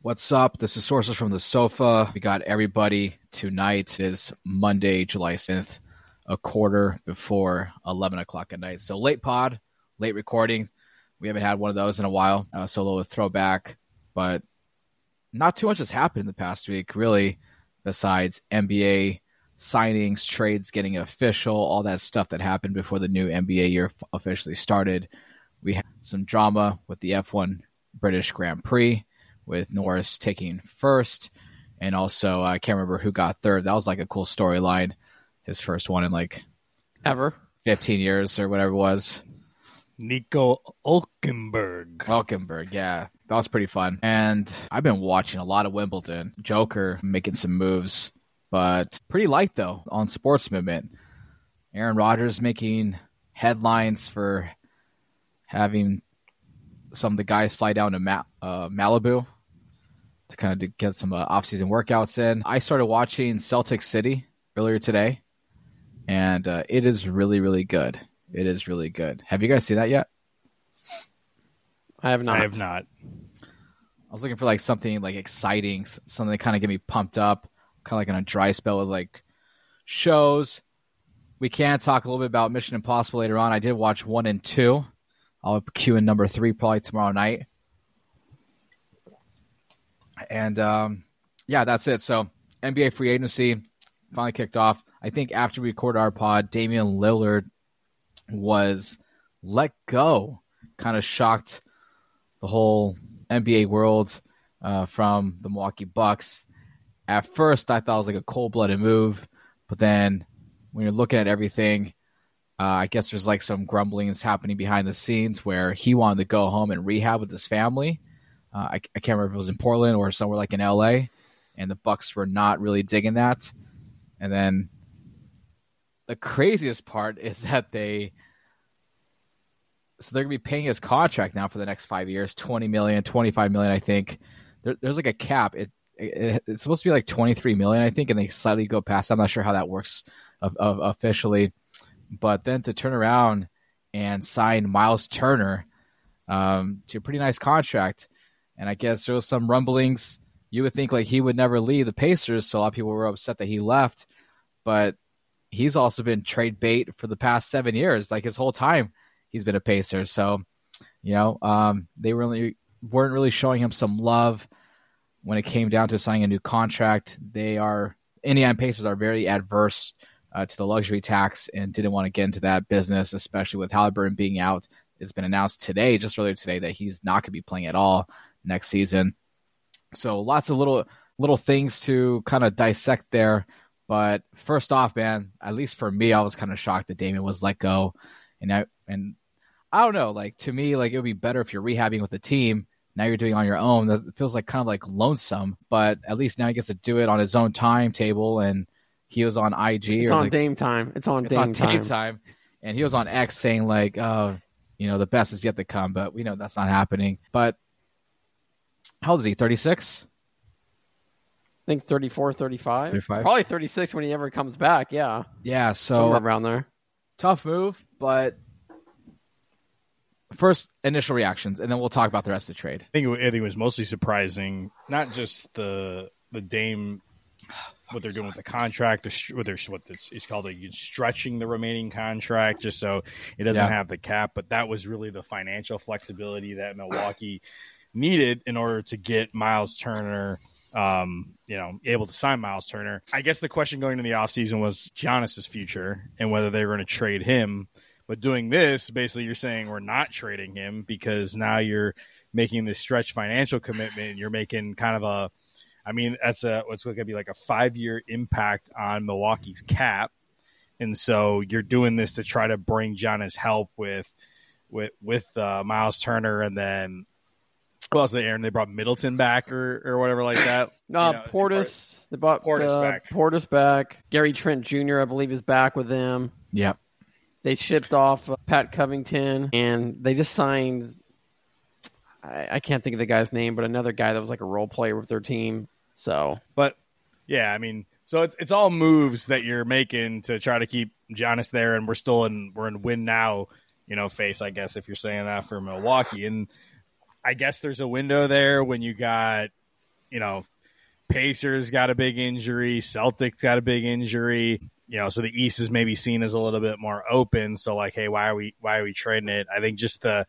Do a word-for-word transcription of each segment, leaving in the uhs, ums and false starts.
What's up? This is Sources from the Sofa. We got everybody tonight. It is Monday, July seventh, a quarter before eleven o'clock at night. So late pod, late recording. We haven't had one of those in a while, uh, so a little throwback. But not too much has happened in the past week, really, besides N B A signings, trades getting official, all that stuff that happened before the new N B A year officially started. We had some drama with the F one British Grand Prix, with Norris taking first, and also I can't remember who got third. That was like a cool storyline. His first one in like ever fifteen years or whatever it was. Nico Hulkenberg. Hulkenberg, yeah. That was pretty fun. And I've been watching a lot of Wimbledon. Joker making some moves, but pretty light though on sports movement. Aaron Rodgers making headlines for having some of the guys fly down to Ma- uh, Malibu to kind of get some uh, off-season workouts in. I started watching Celtic City earlier today, and uh, it is really, really good. It is really good. Have you guys seen that yet? I have not. I have not. I was looking for like something like exciting, something that kind of get me pumped up, kind of like on a dry spell with like shows. We can talk a little bit about Mission Impossible later on. I did watch one and two. I'll cue in number three probably tomorrow night. And, um, yeah, that's it. So, N B A free agency finally kicked off. I think after we recorded our pod, Damian Lillard was let go. Kind of shocked the whole N B A world uh, from the Milwaukee Bucks. At first, I thought it was like a cold-blooded move. But then when you're looking at everything, uh, I guess there's like some grumblings happening behind the scenes where he wanted to go home and rehab with his family. Uh, I, I can't remember if it was in Portland or somewhere like in L A, and the Bucks were not really digging that. And then the craziest part is that they so they're going to be paying his contract now for the next five years, twenty million dollars, twenty-five million dollars, I think. There, there's like a cap. It, it It's supposed to be like twenty-three million dollars, I think, and they slightly go past. I'm not sure how that works of, of, officially. But then to turn around and sign Miles Turner um, to a pretty nice contract. And I guess there was some rumblings. You would think like he would never leave the Pacers, so a lot of people were upset that he left. But he's also been trade bait for the past seven years. Like his whole time he's been a Pacer. So, you know, um, they really weren't really showing him some love when it came down to signing a new contract. They are Indiana Pacers are very adverse uh, to the luxury tax and didn't want to get into that business, especially with Halliburton being out. It's been announced today, just earlier today, that he's not going to be playing at all next season. So lots of little little things to kind of dissect there. But first off, man, at least for me, I was kind of shocked that Damian was let go. And I and I don't know, like to me, like it would be better if you're rehabbing with the team. Now you're doing it on your own. That feels like kind of like lonesome, but at least now he gets to do it on his own timetable. And he was on I G. It's or on like, Dame time. It's on it's Dame on time. Dame time. And he was on X saying like, oh, you know, the best is yet to come, but we know that's not happening. But how old is he? thirty-six? I think thirty-four, thirty-five. thirty-five? Probably thirty-six when he ever comes back. Yeah. Yeah. So Somewhere around there. tough move, but first initial reactions, and then we'll talk about the rest of the trade. I think, it, I think it was mostly surprising, not just the the Dame, what they're doing with the contract, the, what they're what this is called, like stretching the remaining contract just so it doesn't Yeah. have the cap, but that was really the financial flexibility that Milwaukee needed in order to get Miles Turner, um, you know, able to sign Miles Turner. I guess the question going into the offseason was Giannis's future and whether they were going to trade him. But doing this, basically you're saying we're not trading him because now you're making this stretch financial commitment. You're making kind of a, I mean, that's a what's going to be like a five-year impact on Milwaukee's cap. And so you're doing this to try to bring Giannis help with with with uh, Miles Turner, and then who else they Aaron? They brought Middleton back or, or whatever like that. No, You know, Portis. They bought Portis uh, back. Portis back. Gary Trent Junior, I believe, is back with them. Yep. They shipped off uh, Pat Covington, and they just signed, I, I can't think of the guy's name, but another guy that was like a role player with their team. So, But, yeah, I mean, so it's, it's all moves that you're making to try to keep Giannis there, and we're still in we're in win now, you know, face, I guess, if you're saying that for Milwaukee. And I guess there's a window there when you got you know, Pacers got a big injury, Celtics got a big injury. You know, so the East is maybe seen as a little bit more open. So like, hey, why are we why are we trading it? I think just the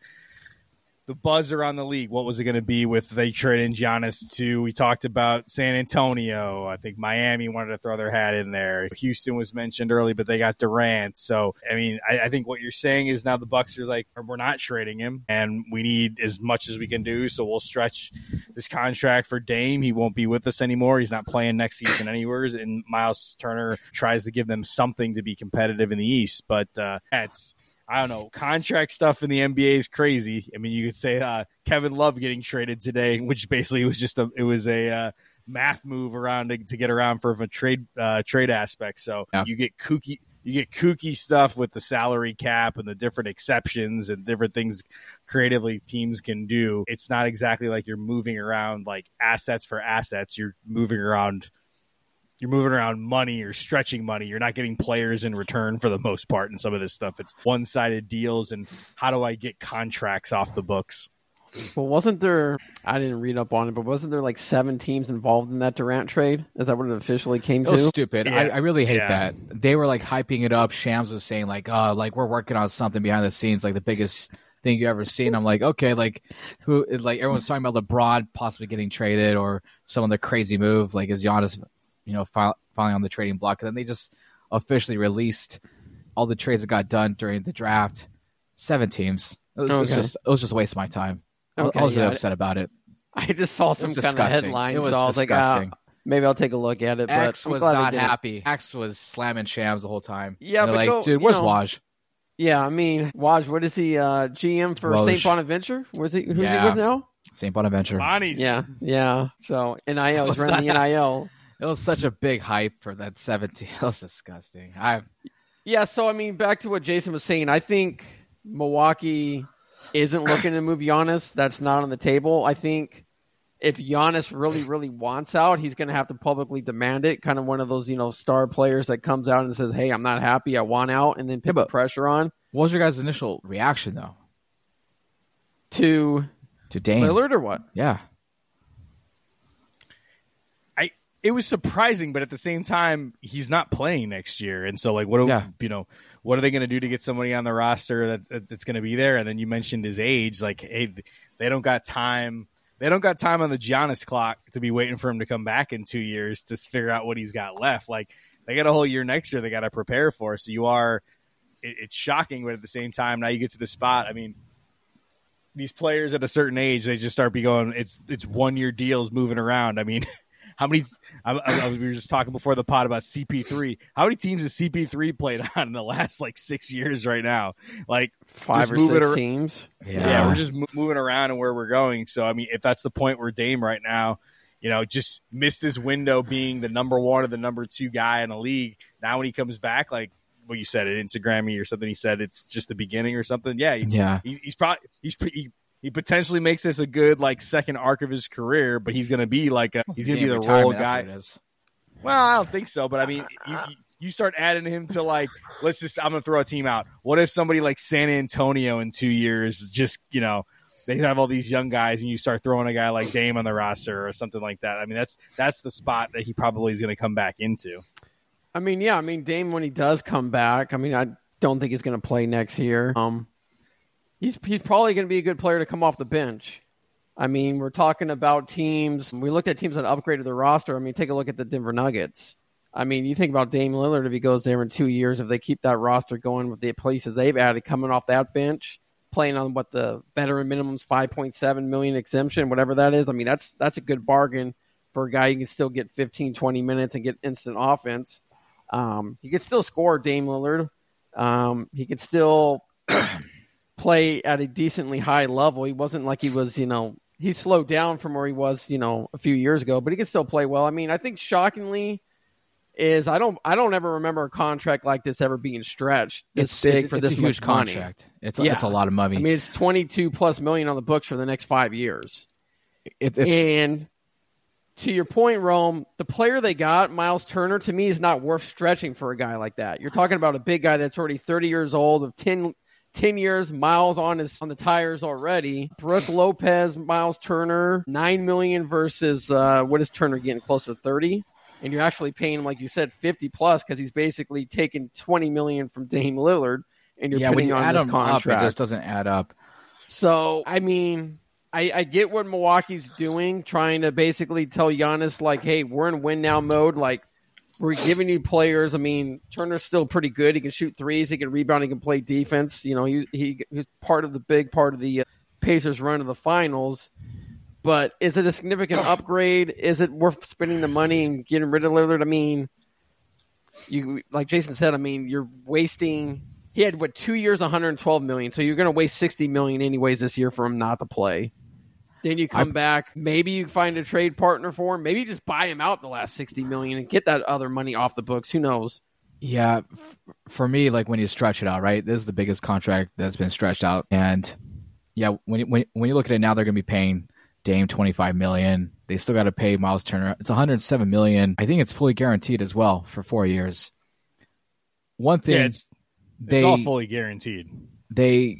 the buzz around the league. What was it going to be with they trading Giannis to? We talked about San Antonio. I think Miami wanted to throw their hat in there. Houston was mentioned early, but they got Durant. So I mean, I, I think what you're saying is now the Bucks are like, we're not trading him, and we need as much as we can do. So we'll stretch this contract for Dame. He won't be with us anymore. He's not playing next season anywhere. And Miles Turner tries to give them something to be competitive in the East, but uh, it's. I don't know. Contract stuff in the N B A is crazy. I mean, you could say uh, Kevin Love getting traded today, which basically was just a it was a uh, math move around to, to get around for a trade uh, trade aspect. So yeah. you get kooky you get kooky stuff with the salary cap and the different exceptions and different things creatively teams can do. It's not exactly like you're moving around like assets for assets. You're moving around. You're moving around money or stretching money. You're not getting players in return for the most part in some of this stuff. It's one-sided deals, and how do I get contracts off the books? Well, wasn't there – I didn't read up on it, but wasn't there like seven teams involved in that Durant trade? Is that what it officially came to? It was stupid. Yeah. I, I really hate yeah. that. They were like hyping it up. Shams was saying like, oh, like we're working on something behind the scenes, like the biggest thing you ever seen. I'm like, okay, like who – like everyone's talking about LeBron possibly getting traded or some of the crazy move, like is Giannis – you know, finally on the trading block. And then they just officially released all the trades that got done during the draft. Seven teams. It was, okay. it was just it was just a waste of my time. Okay, I was really yeah. upset about it. I just saw some kind disgusting. of headlines. It was so I was disgusting. like, ah, maybe I'll take a look at it. X but was not happy. X was slamming Shams the whole time. Yeah, but like, go, dude, where's know, Waj? Yeah, I mean, Waj, what is he, uh, G M for Saint Bonaventure? Where's he, who's yeah. he with now? Saint Bonaventure. Bonnie's. Yeah, yeah. So, N I L. He's running the N I L. It was such a big hype for that seventeen. It was disgusting. I Yeah, so, I mean, back to what Jason was saying, I think Milwaukee isn't looking to move Giannis. That's not on the table. I think if Giannis really, really wants out, he's going to have to publicly demand it. Kind of one of those, you know, star players that comes out and says, hey, I'm not happy, I want out, and then put yeah, pressure on. What was your guys' initial reaction, though? To, to Dame. Lillard or what? Yeah. It was surprising, but at the same time, he's not playing next year. And so, like, what are, yeah. you know, what are they going to do to get somebody on the roster that, that that's going to be there? And then you mentioned his age. Like, hey, they don't got time. They don't got time on the Giannis clock to be waiting for him to come back in two years to figure out what he's got left. Like, they got a whole year next year they got to prepare for. So you are it, – it's shocking, but at the same time, now you get to the spot. I mean, these players at a certain age, they just start be going, it's, it's one-year deals moving around. I mean – How many? I, I, we were just talking before the pod about C P three. How many teams has C P three played on in the last like six years right now? Like five or six ar- teams. Yeah. yeah, we're just m- moving around and where we're going. So I mean, if that's the point where Dame right now, you know, just missed his window being the number one or the number two guy in the league. Now when he comes back, like what you said at Instagram or something, he said it's just the beginning or something. Yeah, he, yeah. He, he's probably he's he, He potentially makes this a good like second arc of his career, but he's going to be like a, he's going to be the role guy. Well, I don't think so, but I mean, you, you start adding him to like, let's just I'm going to throw a team out. What if somebody like San Antonio in two years just you know they have all these young guys and you start throwing a guy like Dame on the roster or something like that? I mean, that's that's the spot that he probably is going to come back into. I mean, yeah, I mean Dame when he does come back, I mean, I don't think he's going to play next year. Um. He's he's probably going to be a good player to come off the bench. I mean, we're talking about teams. We looked at teams that upgraded their roster. I mean, take a look at the Denver Nuggets. I mean, you think about Dame Lillard if he goes there in two years, if they keep that roster going with the places they've added coming off that bench, playing on what the veteran minimum's five point seven million exemption, whatever that is. I mean, that's that's a good bargain for a guy who can still get fifteen, twenty minutes and get instant offense. Um, he could still score, Dame Lillard. Um, he could still play at a decently high level. He wasn't like he was, you know, he slowed down from where he was, you know, a few years ago, but he can still play well. I mean, I think shockingly is I don't I don't ever remember a contract like this ever being stretched this it's, big it, for it's this a huge much contract. Money. It's a, yeah. it's a lot of money. I mean, it's twenty-two plus million on the books for the next five years. It, it's, and to your point, Rome, the player they got, Miles Turner, to me is not worth stretching for a guy like that. You're talking about a big guy that's already thirty years old with ten ten years, Miles on his on the tires already. Brooke Lopez, Miles Turner, nine million dollars versus uh, what is Turner getting, close to thirty? And you're actually paying him, like you said, fifty plus because he's basically taking twenty million dollars from Dame Lillard, and you're yeah, putting when you on add this them contract. up, it just doesn't add up. So, I mean, I, I get what Milwaukee's doing, trying to basically tell Giannis, like, hey, we're in win now mode. Like, we're giving you players. I mean, Turner's still pretty good. He can shoot threes. He can rebound. He can play defense. You know, he, he he's part of the big part of the uh, Pacers' run to the finals. But is it a significant upgrade? Is it worth spending the money and getting rid of Lillard? I mean, you like Jason said, I mean, you're wasting – he had, what, two years, one hundred twelve million dollars. So you're going to waste sixty million dollars anyways this year for him not to play. Then you come I, back. Maybe you find a trade partner for him. Maybe you just buy him out the last sixty million dollars and get that other money off the books. Who knows? Yeah, f- for me, like when you stretch it out, right? This is the biggest contract that's been stretched out. And, yeah, when, when, when you look at it now, they're going to be paying Dame twenty-five million dollars. They still got to pay Miles Turner. It's one hundred seven million dollars. I think it's fully guaranteed as well for four years. One thing... Yeah, it's- They, it's all fully guaranteed. They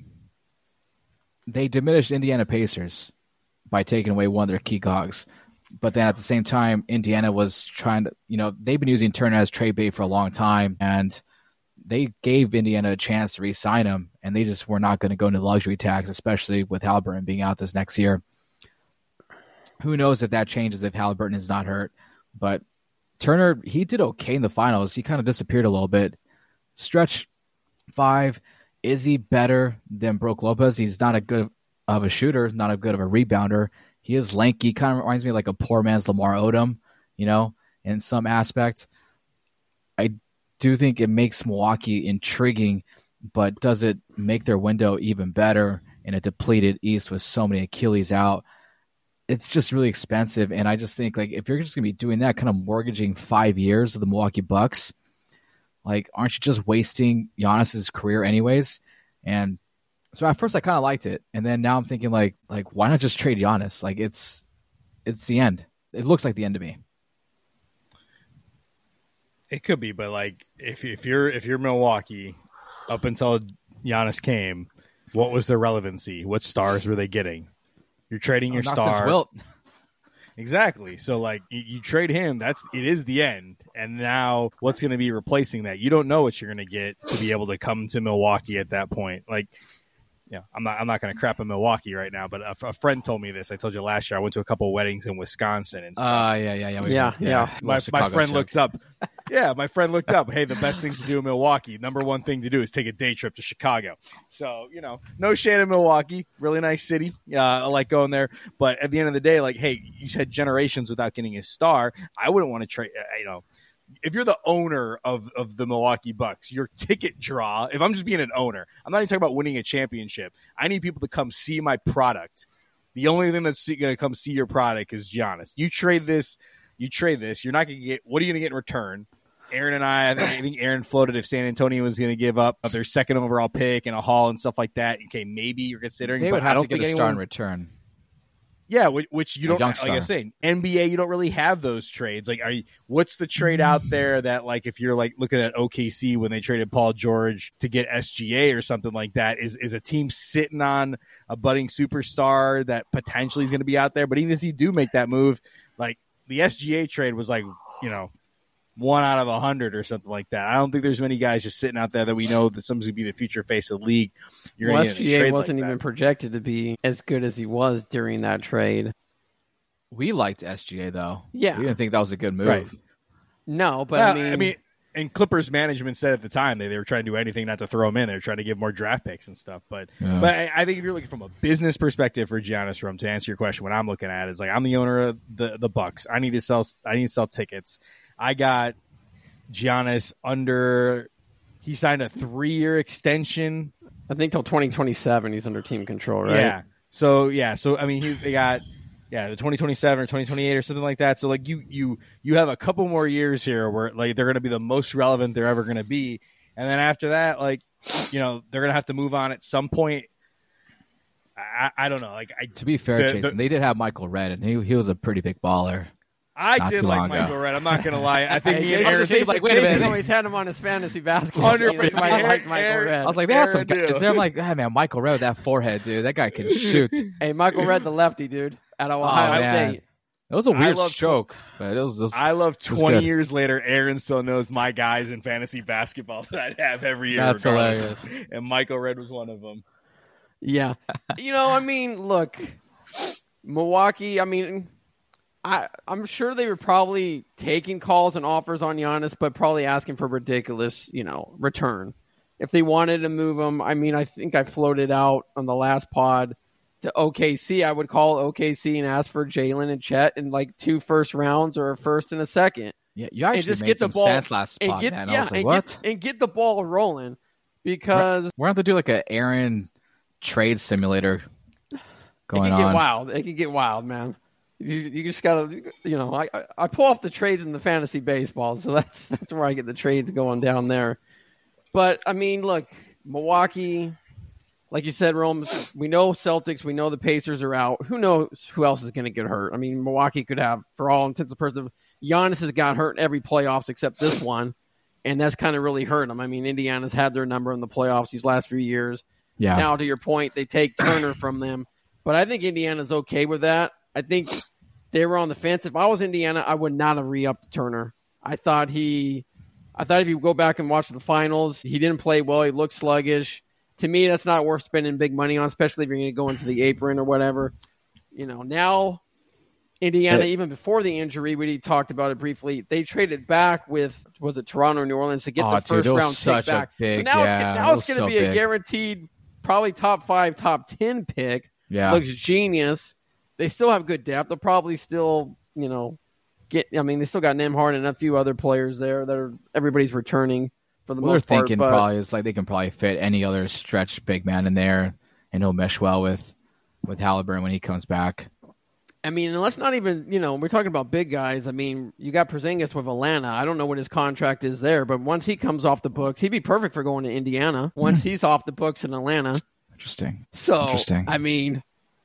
they diminished Indiana Pacers by taking away one of their key cogs. But then at the same time, Indiana was trying to, you know, they've been using Turner as trade bait for a long time, and they gave Indiana a chance to re-sign him, and they just were not going to go into luxury tax, especially with Halliburton being out this next year. Who knows if that changes if Halliburton is not hurt. But Turner, he did okay in the finals. He kind of disappeared a little bit. Stretch five, is he better than Brook Lopez? He's not a good of a shooter, not a good of a rebounder. He is lanky, kind of reminds me like a poor man's Lamar Odom, you know, in some aspect. I do think it makes Milwaukee intriguing, but does it make their window even better in a depleted East with so many Achilles out? It's just really expensive, and I just think like if you're just going to be doing that, kind of mortgaging five years of the Milwaukee Bucks, like, aren't you just wasting Giannis's career anyways? And so at first I kind of liked it. And then now I'm thinking like, like, why not just trade Giannis? Like it's, it's the end. It looks like the end to me. It could be, but like if if you're if you're Milwaukee, up until Giannis came, what was their relevancy? What stars were they getting? You're trading your oh, not star. Since Wilt. Exactly. So, like, you, you trade him, that's it is the end. And now what's going to be replacing that? You don't know what you're going to get to be able to come to Milwaukee at that point. Like, yeah, I'm not I'm not going to crap on Milwaukee right now, but a, a friend told me this. I told you last year I went to a couple of weddings in Wisconsin and stuff. Uh, yeah, yeah, yeah. Yeah, yeah. yeah. My, my friend looks up. Yeah, my friend looked up, hey, the best things to do in Milwaukee, number one thing to do is take a day trip to Chicago. So, you know, no shade in Milwaukee. Really nice city. Uh, I like going there. But at the end of the day, like, hey, you had generations without getting a star. I wouldn't want to trade, you know. If you're the owner of, of the Milwaukee Bucks, your ticket draw, if I'm just being an owner, I'm not even talking about winning a championship. I need people to come see my product. The only thing that's going to come see your product is Giannis. You trade this, you trade this, you're not going to get, what are you going to get in return? Aaron and I, I think Aaron floated if San Antonio was going to give up their second overall pick and a haul and stuff like that. Okay, maybe you're considering. They but would have I don't to get think a star anyone, in return. Yeah, which, which you A don't, young like star. I was saying, N B A, you don't really have those trades. Like, are you, what's the trade out there that, like, if you're like looking at O K C when they traded Paul George to get S G A or something like that, is is a team sitting on a budding superstar that potentially is going to be out there? But even if you do make that move, like the S G A trade was like, you know, one out of a hundred or something like that. I don't think there's many guys just sitting out there that we know that someone's going to be the future face of the league. You're well, gonna S get in a G A trade wasn't like even that. projected to be as good as he was during that trade. We liked S G A though. Yeah. We didn't think that was a good move. Right. No, but Well, I mean, I mean, and Clippers management said at the time they, they were trying to do anything not to throw him in. They were trying to give more draft picks and stuff. But Yeah. but I, I think if you're looking from a business perspective for Giannis Rum, to answer your question, what I'm looking at is like I'm the owner of the the Bucks. I need to sell. I need to sell tickets. I got Giannis under. He signed a three year extension. I think till twenty twenty-seven he's under team control, right? Yeah. So yeah. So I mean, he, they got. Yeah, the twenty twenty-seven or twenty twenty-eight or something like that. So like you you you have a couple more years here where like they're going to be the most relevant they're ever going to be, and then after that, like you know they're going to have to move on at some point. I, I don't know. Like I, To be fair, the, Jason, the, they did have Michael Redd, and he he was a pretty big baller. I Not did too like long ago. Michael Redd. I'm not going to lie. I think Hey, me and Jason, Aaron. Jason, like, wait a minute. Jason always had him on his fantasy basketball. one hundred team. That's why I percent. like Michael Aaron- Redd. I was like, they had some Aaron do. guys there. I'm like, ah, man, Michael Redd with that forehead, dude. That guy can shoot. It Hey, Michael Redd, the lefty dude at Ohio Oh, man. State. was a I weird love- stroke, but it was. It was I love it was twenty good. years later, Aaron still knows my guys in fantasy basketball that I have every year. That's regardless. hilarious. And Michael Redd was one of them. Yeah. You know, I mean, look, Milwaukee, I mean, I, I'm sure they were probably taking calls and offers on Giannis, but probably asking for ridiculous, you know, return. If they wanted to move him, I mean, I think I floated out on the last pod to O K C. I would call O K C and ask for Jalen and Chet in like two first rounds or a first and a second. Yeah, you actually just made get the some ball- sense last spot, And get, man. yeah, I was like, and, what? get, and get the ball rolling because We're going to have to do like an Aaron trade simulator going it can on. get wild. It can get wild, man. You, you just gotta, you know, I, I I pull off the trades in the fantasy baseball, so that's that's where I get the trades going down there. But I mean, look, Milwaukee, like you said, Rome. We know Celtics. We know the Pacers are out. Who knows who else is going to get hurt? I mean, Milwaukee could have, for all intents and purposes, Giannis has got hurt in every playoffs except this one, and that's kind of really hurt them. I mean, Indiana's had their number in the playoffs these last few years. Yeah. Now, to your point, they take Turner from them. But I think Indiana's okay with that. I think they were on the fence. If I was Indiana, I would not have re-upped Turner. I thought he I thought if you go back and watch the finals, he didn't play well. He looked sluggish. To me, that's not worth spending big money on, especially if you're going to go into the apron or whatever. You know, now Indiana, Hey. even before the injury, we talked about it briefly, they traded back with, was it Toronto or New Orleans, to get Oh, the dude, first it was round such pick a back. big- so now yeah, it's, now it it's was going to so be a big. guaranteed probably top five, top ten pick. Yeah. Looks genius. They still have good depth. They'll probably still, you know, get. I mean, they still got Nembhard and a few other players there that are everybody's returning for the What they're most part. thinking but, probably is like they can probably fit any other stretch big man in there, and he'll mesh well with with Halliburton when he comes back. I mean, and let's not even, you know, we're talking about big guys. I mean, you got Porzingis with Atlanta. I don't know what his contract is there, but once he comes off the books, he'd be perfect for going to Indiana. Once he's off the books in Atlanta. Interesting. So, Interesting. I mean,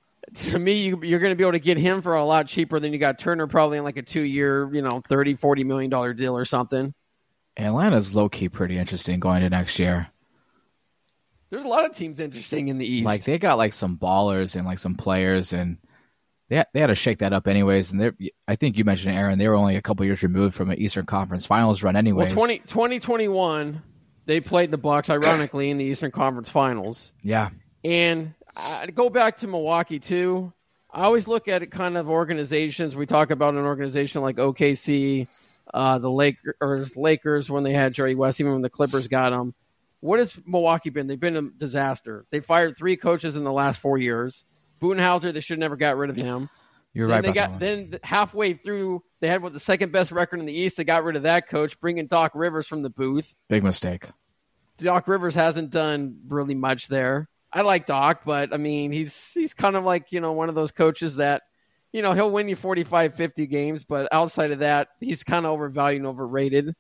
to me, you, you're going to be able to get him for a lot cheaper than you got Turner probably in like a two-year, you know, thirty, forty million dollars deal or something. Atlanta's low key pretty interesting going to next year. There's a lot of teams interesting in the East. Like they got like some ballers and like some players, and they had, they had to shake that up anyways. And they, I think you mentioned Aaron, they were only a couple years removed from an Eastern Conference Finals run, anyways. well, twenty, twenty twenty-one, they played the Bucks, ironically, in the Eastern Conference Finals. Yeah, And uh, to go back to Milwaukee, too, I always look at it kind of organizations. We talk about an organization like O K C, uh, the Lakers, Lakers when they had Jerry West, even when the Clippers got them. What has Milwaukee been? They've been a disaster. They fired three coaches in the last four years. Budenholzer, they should have never got rid of him. you're Then right. they about got that one. then halfway through, they had what the second best record in the East. They got rid of that coach, bringing Doc Rivers from the booth. Big mistake. Doc Rivers hasn't done really much there. I like Doc, but I mean, he's he's kind of like, you know, one of those coaches that, you know, he'll win you forty-five, fifty games, but outside of that, he's kind of overvalued and overrated.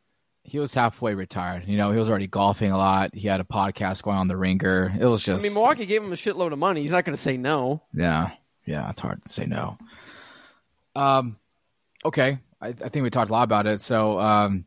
He was halfway retired. You know, he was already golfing a lot. He had a podcast going on The Ringer. It was I just, mean, Milwaukee gave him a shitload of money. He's not going to say no. yeah, yeah. It's hard to say no. Um, okay. I, I think we talked a lot about it. So, um,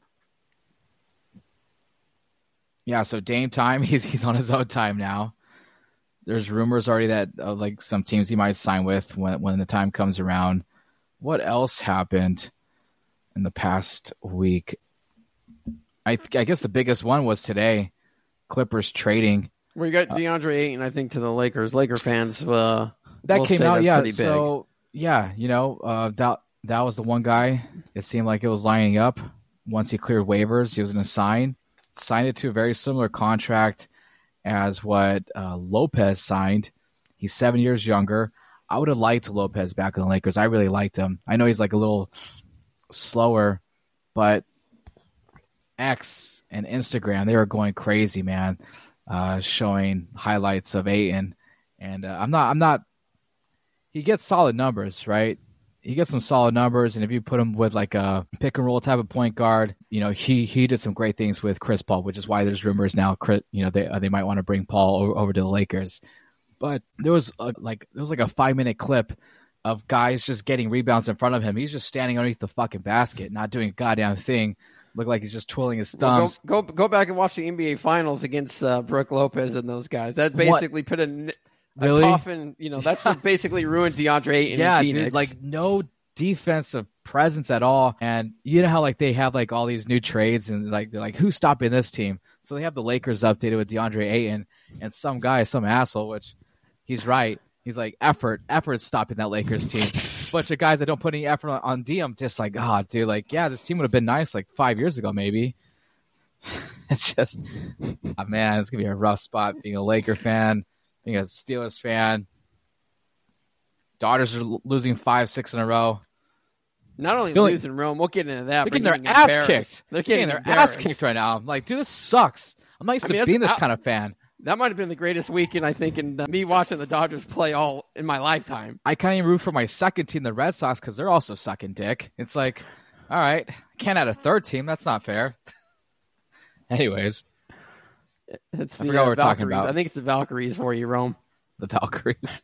yeah. So Dame time. He's he's on his own time now. There's rumors already that uh, like some teams he might sign with when when the time comes around. What else happened in the past week? I I guess the biggest one was today. Clippers trading. Well, you got DeAndre Ayton, I think, to the Lakers. Laker fans, uh, That will came say out, that's yeah. pretty big. So yeah, you know, uh, that that was the one guy. It seemed like it was lining up. Once he cleared waivers, he was going to sign. Signed it to a very similar contract as what uh, Lopez signed. He's seven years younger. I would have liked Lopez back in the Lakers. I really liked him. I know he's like a little slower, but X and Instagram, they were going crazy, man, uh, showing highlights of Ayton. And uh, I'm not, I'm not, he gets solid numbers, right? He gets some solid numbers. And if you put him with like a pick and roll type of point guard, you know, he, he did some great things with Chris Paul, which is why there's rumors now, you know, they, uh, they might want to bring Paul over, over to the Lakers. But there was a, like, there was like a five minute clip of guys just getting rebounds in front of him. He's just standing underneath the fucking basket, not doing a goddamn thing. Look like he's just twirling his thumbs. Well, go, go go back and watch the N B A Finals against uh, Brooke Lopez and those guys. That basically what? put a, a really? coffin. You know, that's what basically ruined DeAndre Ayton. Yeah, in Phoenix. dude, like no defensive presence at all. And you know how like they have like all these new trades and like they're like, who's stopping this team? So they have the Lakers updated with DeAndre Ayton and some guy, some asshole, which he's right. He's like, effort, effort stopping that Lakers team. Bunch of guys that don't put any effort on, on D M, just like, oh, dude, like, yeah, this team would have been nice like five years ago, maybe. It's just, oh, man, it's going to be a rough spot being a Laker fan, being a Steelers fan. Daughters are losing five, six in a row. Not only Feeling, losing Rome, we'll get into that. They're getting their ass kicked. They're getting, getting their ass kicked right now. I'm like, dude, this sucks. I'm not used I mean, to being this I, kind of fan. That might have been the greatest weekend, I think, in uh, me watching the Dodgers play all in my lifetime. I can't even root for my second team, the Red Sox, because they're also sucking dick. It's like, all right, I can't add a third team. That's not fair. Anyways. It's I the, forgot uh, what we're Valkyries. talking about. I think it's the Valkyries for you, Rome. The Valkyries.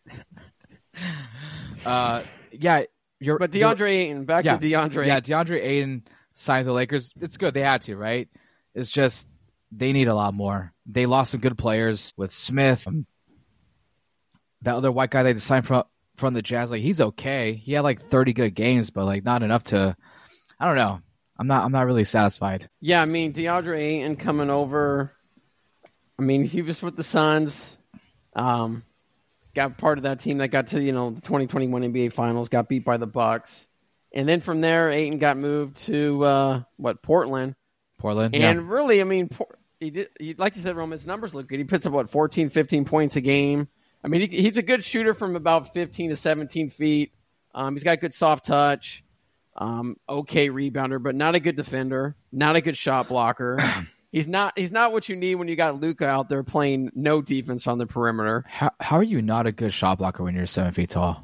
uh, yeah. You're, but DeAndre you're, Ayton, back yeah, to DeAndre. Yeah, DeAndre Ayton signed the Lakers. It's good. They had to, right? It's just they need a lot more. They lost some good players with Smith. That other white guy they signed from from the Jazz, like he's okay. He had like thirty good games, but like not enough to. I don't know. I'm not. I'm not really satisfied. Yeah, I mean DeAndre Ayton coming over. I mean he was with the Suns. Um, got part of that team that got to you know the twenty twenty-one N B A Finals. Got beat by the Bucks, and then from there Ayton got moved to uh, what Portland. Portland, and yeah. really, I mean. Por- He did, he, like you said, Rome, his numbers look good. He puts up, what, fourteen, fifteen points a game. I mean, he, he's a good shooter from about fifteen to seventeen feet. Um, he's got good soft touch, um, okay rebounder, but not a good defender, not a good shot blocker. he's not He's not what you need when you got Luka out there playing no defense on the perimeter. How, how are you not a good shot blocker when you're seven feet tall?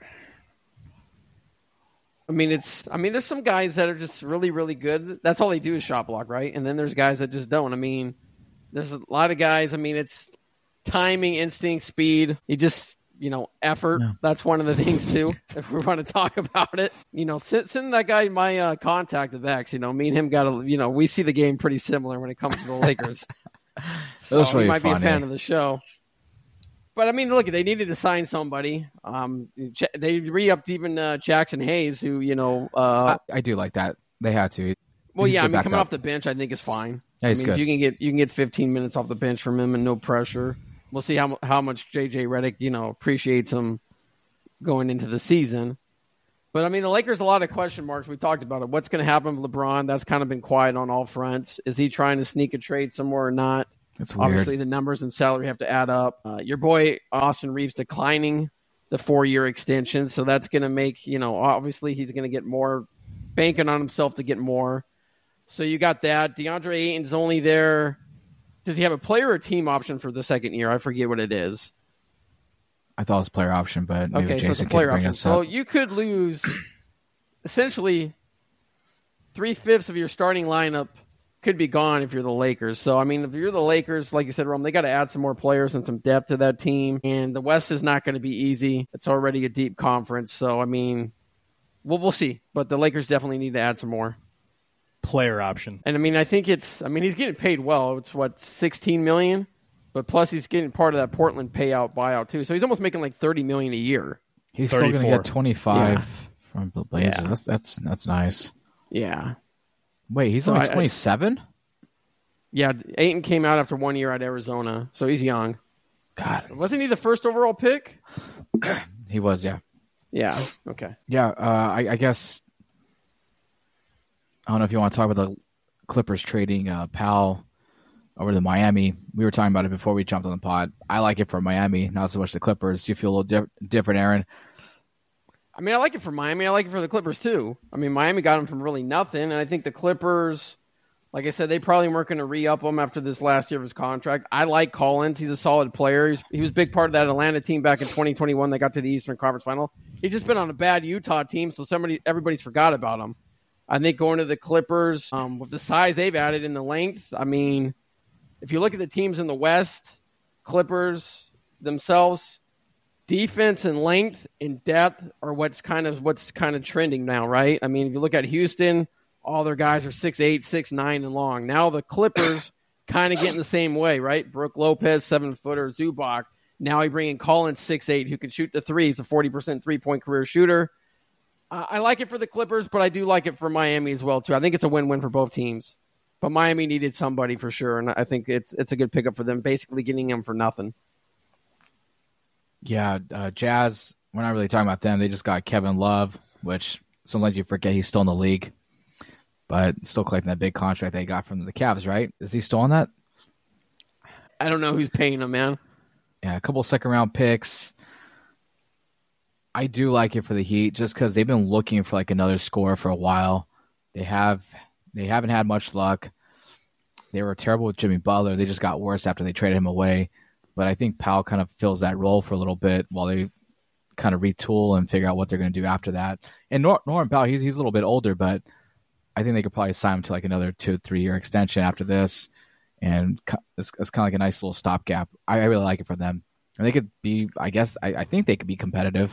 I mean, it's. I mean, there's some guys that are just really, really good. That's all they do is shot block, right? And then there's guys that just don't. I mean, there's a lot of guys. I mean, it's timing, instinct, speed. You just, you know, effort. Yeah. That's one of the things too. If we want to talk about it, you know, send, send that guy my uh, contact of X. You know, me and him got a. You know, we see the game pretty similar when it comes to the Lakers. So really he might funny. be a fan of the show. But, I mean, look, they needed to sign somebody. Um, they re-upped even uh, Jackson Hayes, who, you know... Uh, I, I do like that. They had to. Well, yeah, I mean, coming up. off the bench, I think is fine. Yeah, he's I mean, good. If you can get you can get fifteen minutes off the bench from him and no pressure. We'll see how how much J J Redick, you know, appreciates him going into the season. But, I mean, the Lakers, a lot of question marks. We talked about it. What's going to happen with LeBron? That's kind of been quiet on all fronts. Is he trying to sneak a trade somewhere or not? It's weird. Obviously, the numbers and salary have to add up. Uh, your boy Austin Reeves declining the four-year extension, so that's going to make, you know, obviously he's going to get more, banking on himself to get more. So you got that. DeAndre Ayton's only there. Does he have a player or team option for the second year? I forget what it is. I thought it was player option, but maybe okay, Jason so it's a player can bring option. us So up. you could lose essentially three-fifths of your starting lineup could be gone if you're the Lakers. So, I mean, if you're the Lakers, like you said, Rome, they got to add some more players and some depth to that team. And the West is not going to be easy. It's already a deep conference. So, I mean, we'll, we'll see. But the Lakers definitely need to add some more. Player option. And, I mean, I think it's – I mean, he's getting paid well. It's, what, sixteen million dollars? But plus he's getting part of that Portland payout buyout, too. So he's almost making like thirty million dollars a year. He's still going to get twenty-five Yeah. from the Blazers. Yeah. That's, that's, that's nice. Yeah. Wait, he's So only I- twenty-seven? Yeah, Ayton came out after one year at Arizona, so he's young. God. Wasn't he the first overall pick? He was, yeah. Yeah, okay. Yeah, uh, I, I guess I don't know if you want to talk about the Clippers trading uh, Powell over to Miami. We were talking about it before we jumped on the pod. I like it for Miami, not so much the Clippers. You feel a little di- different, Aaron? I mean, I like it for Miami. I like it for the Clippers, too. I mean, Miami got him from really nothing, and I think the Clippers, like I said, they probably weren't going to re-up him after this last year of his contract. I like Collins. He's a solid player. He's, he was a big part of that Atlanta team back in twenty twenty-one. They got to the Eastern Conference Final. He's just been on a bad Utah team, so somebody everybody's forgot about him. I think going to the Clippers, um, with the size they've added and the length, I mean, if you look at the teams in the West, Clippers themselves, defense and length and depth are what's kind of what's kind of trending now, right? I mean, if you look at Houston, all their guys are six eight, six nine, and long. Now the Clippers kind of getting the same way, right? Brooke Lopez, seven-footer, Zubac. Now he bring in Collins, six eight, who can shoot the three. He's a forty percent three-point career shooter. Uh, I like it for the Clippers, but I do like it for Miami as well, too. I think it's a win-win for both teams. But Miami needed somebody for sure, and I think it's it's a good pickup for them, basically getting him for nothing. Yeah, uh, Jazz, we're not really talking about them. They just got Kevin Love, which sometimes you forget he's still in the league, but still collecting that big contract they got from the Cavs, right? Is he still on that? I don't know who's paying him, man. Yeah, a couple second-round picks. I do like it for the Heat just because they've been looking for like another scorer for a while. They have they haven't had much luck. They were terrible with Jimmy Butler. They just got worse after they traded him away. But I think Powell kind of fills that role for a little bit while they kind of retool and figure out what they're going to do after that. And Nor- Norman Powell, he's he's a little bit older, but I think they could probably sign him to like another two, three year extension after this. And it's, it's kind of like a nice little stopgap. I, I really like it for them. And they could be, I guess, I, I think they could be competitive.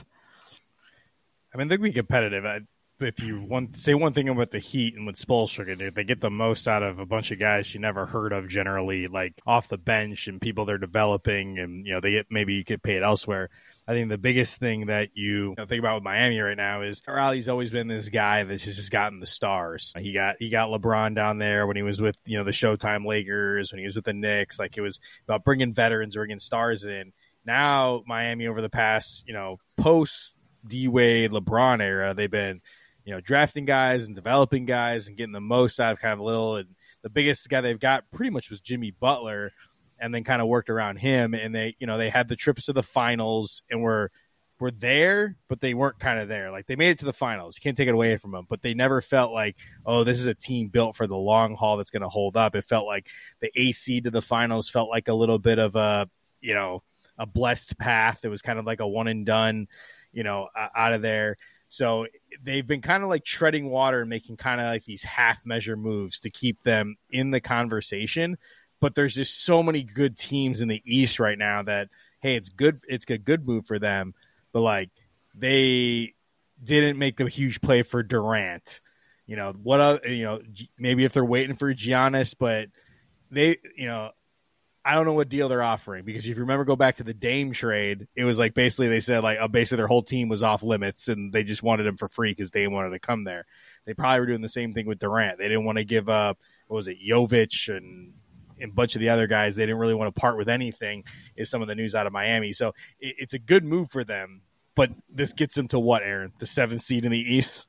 I mean, they could be competitive. I, if you want say one thing about the Heat and what Spoelstra did, they get the most out of a bunch of guys you never heard of generally, like off the bench and people they're developing, and you know they get maybe you get paid elsewhere. I think the biggest thing that you, you know, think about with Miami right now is Riley's always been this guy that's just gotten the stars. He got he got LeBron down there when he was with you know the Showtime Lakers, when he was with the Knicks. Like it was about bringing veterans, bringing stars in. Now Miami over the past you know post D-Wade LeBron era, they've been you know, drafting guys and developing guys and getting the most out of kind of little. And the biggest guy they've got pretty much was Jimmy Butler, and then kind of worked around him. And they, you know, they had the trips to the finals and were were there, but they weren't kind of there. Like they made it to the finals. You can't take it away from them, but they never felt like, oh, this is a team built for the long haul that's going to hold up. It felt like the A C to the finals felt like a little bit of a, you know, a blessed path. It was kind of like a one and done, you know, uh, out of there. So they've been kind of like treading water and making kind of like these half measure moves to keep them in the conversation. But there's just so many good teams in the East right now that, hey, it's good. It's a good move for them. But like they didn't make the huge play for Durant. You know, what, other, you know, maybe if they're waiting for Giannis, but they, you know, I don't know what deal they're offering, because if you remember, go back to the Dame trade, it was like basically they said like uh, basically their whole team was off limits and they just wanted him for free because Dame wanted to come there. They probably were doing the same thing with Durant. They didn't want to give up, what was it, Jovic and, and a bunch of the other guys. They didn't really want to part with anything, is some of the news out of Miami. So it, it's a good move for them, but this gets them to what, Aaron? The seventh seed in the East?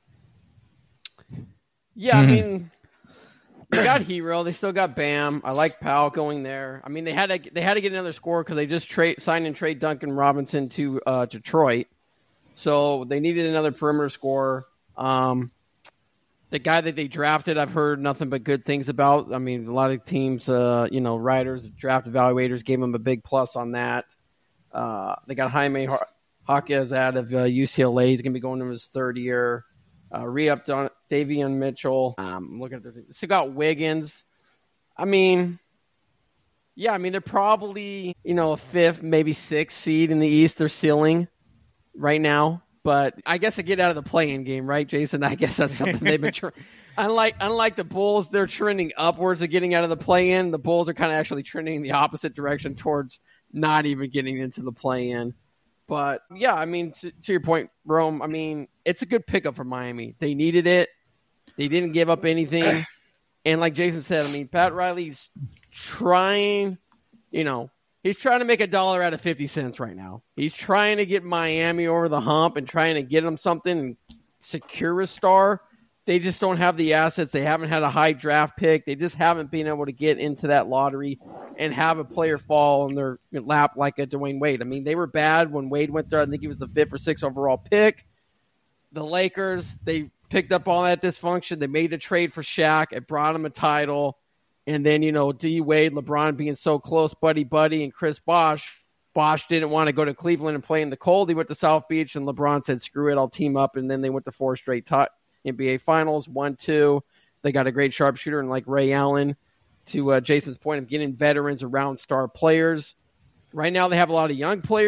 Yeah, I mean... They got Hero. They still got Bam. I like Powell going there. I mean, they had to they had to get another scorer because they just trade signed and trade Duncan Robinson to uh, Detroit, so they needed another perimeter scorer. Um, the guy that they drafted, I've heard nothing but good things about. I mean, a lot of teams, uh, you know, writers, draft evaluators gave him a big plus on that. Uh, they got Jaime Jaquez out of uh, U C L A. He's going to be going into his third year. Uh, re-upped on Davion Mitchell. Um, looking at their team. Still got Wiggins. I mean, yeah, I mean, they're probably, you know, a fifth, maybe sixth seed in the East. They're ceiling right now. But I guess they get out of the play-in game, right, Jason? I guess that's something they've been trying. Unlike, unlike the Bulls, they're trending upwards of getting out of the play-in. The Bulls are kind of actually trending in the opposite direction towards not even getting into the play-in. But, yeah, I mean, to, to your point, Rome, I mean, it's a good pickup for Miami. They needed it. They didn't give up anything. And like Jason said, I mean, Pat Riley's trying, you know, he's trying to make a dollar out of fifty cents right now. He's trying to get Miami over the hump and trying to get them something and secure a star. They just don't have the assets. They haven't had a high draft pick. They just haven't been able to get into that lottery and have a player fall in their lap like a Dwayne Wade. I mean, they were bad when Wade went there. I think he was the fifth or sixth overall pick. The Lakers, they picked up all that dysfunction. They made the trade for Shaq. It brought him a title. And then, you know, D. Wade, LeBron being so close, buddy-buddy, and Chris Bosh. Bosh didn't want to go to Cleveland and play in the cold. He went to South Beach, and LeBron said, screw it, I'll team up. And then they went to four straight t- N B A Finals, one, two. They got a great sharpshooter and like Ray Allen, to uh, Jason's point of getting veterans around star players. Right now they have a lot of young players,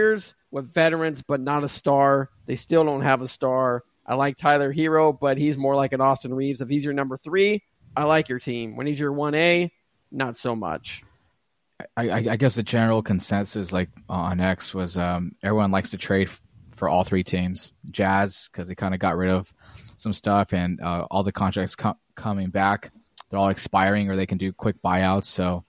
with veterans, but not a star. They still don't have a star. I like Tyler Hero, but he's more like an Austin Reeves. If he's your number three, I like your team. When he's your one A, not so much. I, I, I guess the general consensus, like on X, was um, everyone likes to trade f- for all three teams. Jazz, because they kind of got rid of some stuff, and uh, all the contracts co- coming back, they're all expiring, or they can do quick buyouts. So,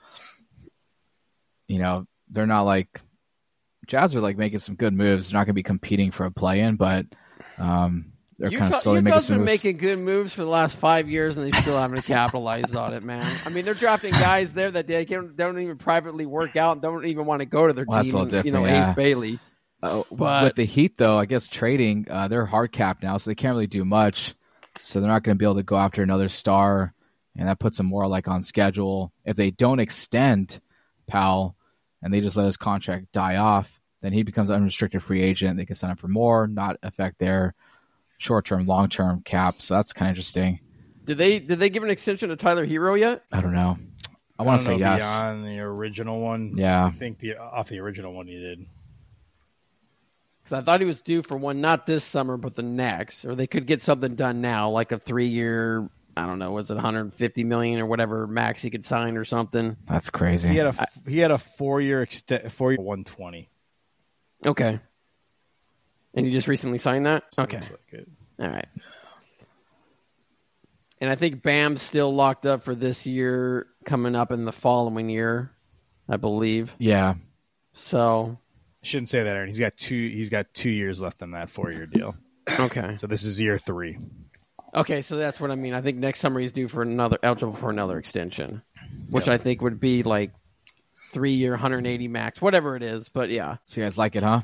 you know, they're not like Jazz are like making some good moves. They're not going to be competing for a play-in, but um, they're kind of slowly making Utah's some been moves. making good moves for the last five years, and they still haven't capitalized on it, man. I mean, they're drafting guys there that they don't, don't even privately work out and don't even want to go to their Well, that's a team. little You know, different, yeah. Ace Bailey. Uh, But- with the Heat, though, I guess trading, uh, they're hard capped now, so they can't really do much. So they're not going to be able to go after another star, and that puts them more like on schedule. If they don't extend Powell and they just let his contract die off, then he becomes an unrestricted free agent. They can sign up for more, not affect their short-term, long-term cap. So that's kind of interesting. Did they did they give an extension to Tyler Hero yet? I don't know. I want to say don't know yes. Beyond the original one, Yeah. I think the off the original one he did. Because I thought he was due for one, not this summer, but the next. Or they could get something done now, like a three-year, I don't know, was it one hundred fifty million dollars or whatever max he could sign or something? That's crazy. He had a he had a four year extent, four year one twenty. Okay. And you just recently signed that? Okay. Looks like it. All right. And I think Bam's still locked up for this year, coming up in the following year, I believe. Yeah. So, Shouldn't say that, Aaron. He's got two. He's got two years left on that four year deal. okay. So this is year three. Okay, so that's what I mean. I think next summer he's due for another, eligible for another extension, which Yep. I think would be like three year, one hundred eighty max, whatever it is. But yeah, So you guys like it, huh?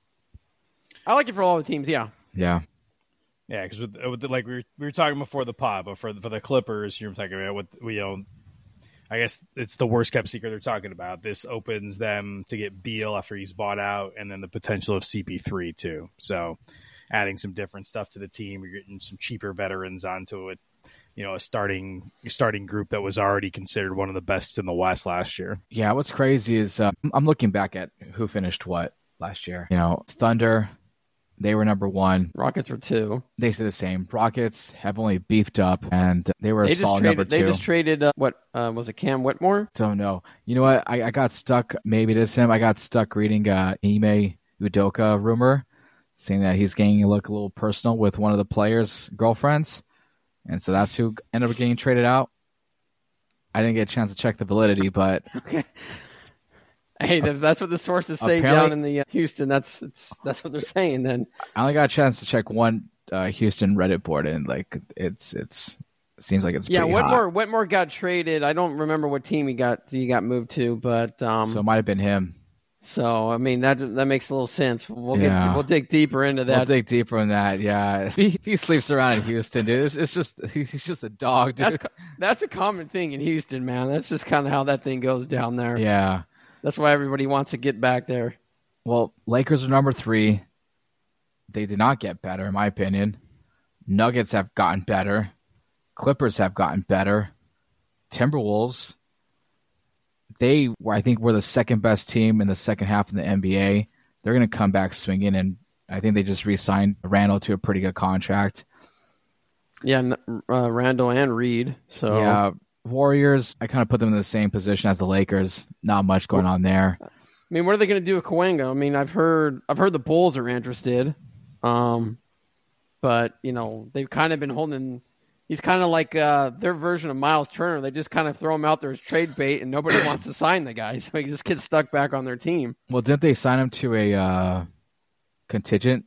I like it for all the teams. Yeah. Yeah. Yeah, because with, with the, like we were, we were talking before the pod, but for the, for the Clippers, you're talking about what we own. I guess it's the worst kept secret they're talking about. This opens them to get Beal after he's bought out, and then the potential of C P three too. So, adding some different stuff to the team, you're getting some cheaper veterans onto it. You know, a starting starting group that was already considered one of the best in the West last year. Yeah, what's crazy is uh, I'm looking back at who finished what last year. You know, Thunder, they were number one. Rockets were two. They say the same. Rockets have only beefed up, and they were a They just solid traded. number They two. just traded. Uh, what uh, was it? Cam Whitmore. Don't know. You know what? I, I got stuck. Maybe it is him. I got stuck reading uh, Ime Udoka rumor, saying that he's getting to look a little personal with one of the players' girlfriends, and so that's who ended up getting traded out. I didn't get a chance to check the validity, but Hey, if that's what the sources say Apparently- down in the uh, Houston. That's it's, that's what they're saying. Then I only got a chance to check one uh, Houston Reddit board, and like it's it's it seems like it's yeah, pretty Whitmore. hot. Whitmore got traded. I don't remember what team he got. He got moved to, but um, So it might have been him. So I mean that that makes a little sense. We'll Yeah. get we'll dig deeper into We'll that. dig deeper in that. Yeah, if he, if he sleeps around in Houston, dude, it's, it's just he's, he's just a dog, dude. that's co- that's a common thing in Houston, man. That's just kind of how that thing goes down there. Yeah. That's why everybody wants to get back there. Well, Lakers are number three. They did not get better, in my opinion. Nuggets have gotten better. Clippers have gotten better. Timberwolves, they were, I think, were the second best team in the second half in the N B A. They're going to come back swinging, and I think they just re-signed Randall to a pretty good contract. Yeah, n- uh, Randall and Reed. So Yeah, Warriors, I kind of put them in the same position as the Lakers. Not much going on there. I mean, what are they going to do with Kawenga? I mean, I've heard I've heard the Bulls are interested, um, but you know they've kind of been holding. He's kind of like uh, their version of Miles Turner. They just kind of throw him out there as trade bait, and nobody wants to sign the guy, so he just gets stuck back on their team. Well, didn't they sign him to a uh, contingent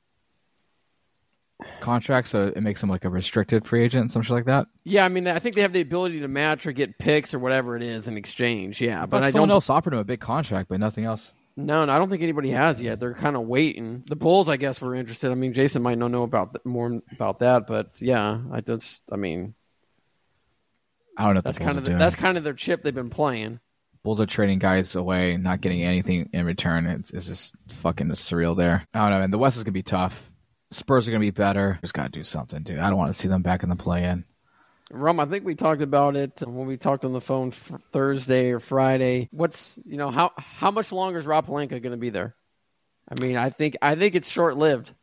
contract, so it makes him like a restricted free agent, some shit like that? Yeah, I mean, I think they have the ability to match or get picks or whatever it is in exchange. Yeah, but But I someone don't. else offered him a big contract, but nothing else. No, no, I don't think anybody has yet. They're kind of waiting. The Bulls, I guess, were interested. I mean, Jason might not know about th- more about that, but yeah, I just, I mean, I don't know what that's the Bulls kind are of the, doing. that's kind of their chip they've been playing. Bulls are trading guys away and not getting anything in return. It's, it's just fucking surreal there. I don't know, man. The West is going to be tough. Spurs are going to be better. Just got to do something, dude. I don't want to see them back in the play-in. Rum, I think we talked about it when we talked on the phone f- Thursday or Friday. What's, you know, how how much longer is Rob Pelinka going to be there? I mean, I think I think it's short lived.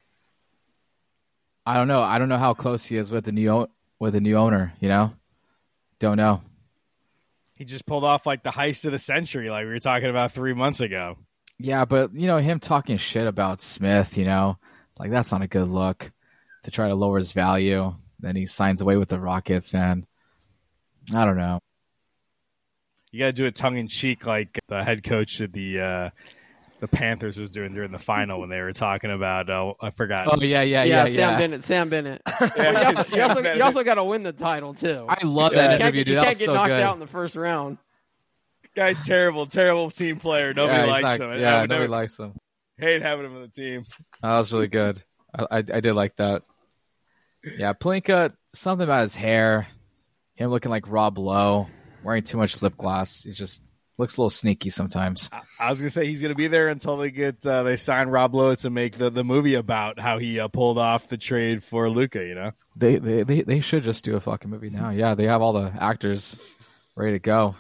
I don't know. I don't know how close he is with the new with the new owner. You know, don't know. He just pulled off like the heist of the century, like we were talking about three months ago. Yeah, but you know him talking shit about Smith. You know, like that's not a good look to try to lower his value. Then he signs away with the Rockets, man. I don't know. You got to do it tongue in cheek, like the head coach of the. Uh, The Panthers was doing during the final when they were talking about. Uh, I forgot. Oh yeah, yeah, yeah, yeah. Sam yeah. Bennett. Sam Bennett. Yeah, Well, you also, Sam you also, Bennett. you also got to win the title too. I love Yeah. that You can't, interview, get- dude. you That can't was get so knocked good. out in the first round. Guy's terrible, terrible team player. Nobody Yeah, he's likes not- him. I Yeah, would nobody never- likes him. hate having him on the team. That was really good. I, I, I did like that. Yeah, Pelinka, something about his hair, him looking like Rob Lowe, wearing too much lip gloss. He just looks a little sneaky sometimes. I, I was gonna say he's gonna be there until they get uh, they sign Rob Lowe to make the, the movie about how he uh, pulled off the trade for Luka. You know, They, they they they should just do a fucking movie now. Yeah, they have all the actors ready to go.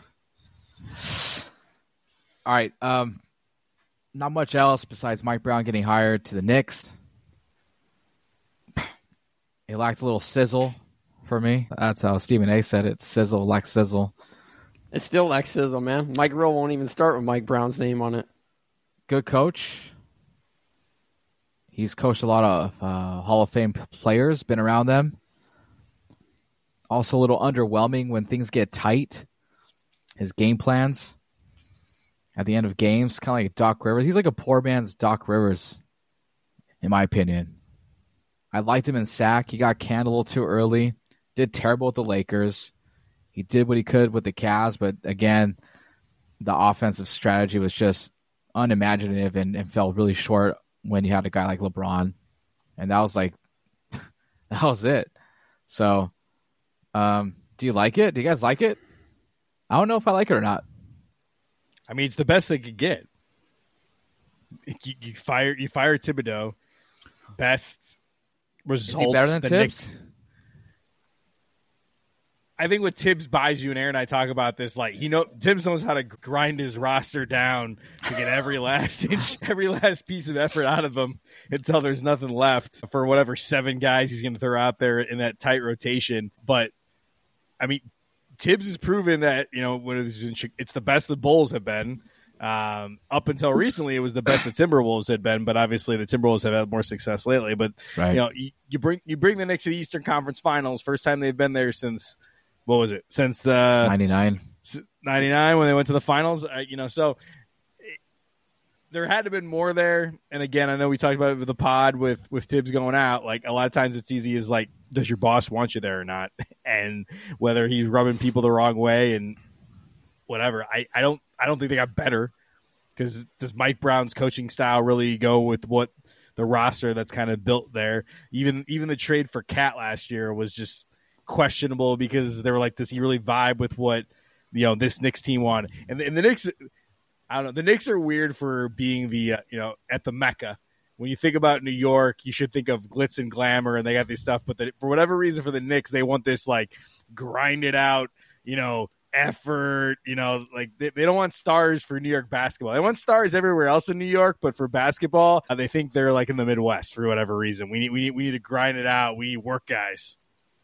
All right, um, not much else besides Mike Brown getting hired to the Knicks. It lacked a little sizzle for me. That's how Stephen A. said it. Sizzle, lack sizzle. It's still like sizzle, man. Mike Rowe won't even start with Mike Brown's name on it. Good coach. He's coached a lot of uh, Hall of Fame players, been around them. Also a little underwhelming when things get tight. His game plans at the end of games, kind of like Doc Rivers. He's like a poor man's Doc Rivers, in my opinion. I liked him in Sac. He got canned a little too early. Did terrible with the Lakers. He did what he could with the Cavs, but again, the offensive strategy was just unimaginative and, and fell really short when you had a guy like LeBron. And that was like, that was it. So, um, do you like it? Do you guys like it? I don't know if I like it or not. I mean, it's the best they could get. You, you fire you fire Thibodeau. Best results. Is he better than the Tibbs? Knicks. I think what Tibbs buys you, and Aaron and I talk about this, like he know Tibbs knows how to grind his roster down to get every last inch, every last piece of effort out of them until there's nothing left for whatever seven guys he's going to throw out there in that tight rotation. But I mean, Tibbs has proven that you know when it's, in, it's the best the Bulls have been. Um, up until recently, it was the best the Timberwolves had been, but obviously the Timberwolves have had more success lately. But Right. you know, you, you bring you bring the Knicks to the Eastern Conference Finals, first time they've been there since. What was it? Since the ninety-nine. ninety-nine when they went to the finals, uh, you know, so it, there had to have been more there. And again, I know we talked about it with the pod with, with Tibbs going out. Like a lot of times it's easy as like, does your boss want you there or not? And whether he's rubbing people the wrong way and whatever, I, I don't, I don't think they got better because does Mike Brown's coaching style really go with what the roster that's kind of built there? Even, even the trade for Cat last year was just questionable because they were like, does he really vibe with what you know this Knicks team wanted? And the, and the Knicks, I don't know, the Knicks are weird for being the uh, you know at the Mecca. When you think about New York, you should think of glitz and glamour, and they got this stuff. But the, for whatever reason, for the Knicks, they want this like grinded out, you know, effort. You know, like they, they don't want stars for New York basketball. They want stars everywhere else in New York, but for basketball, uh, they think they're like in the Midwest for whatever reason. We need we need we need to grind it out. We need work guys.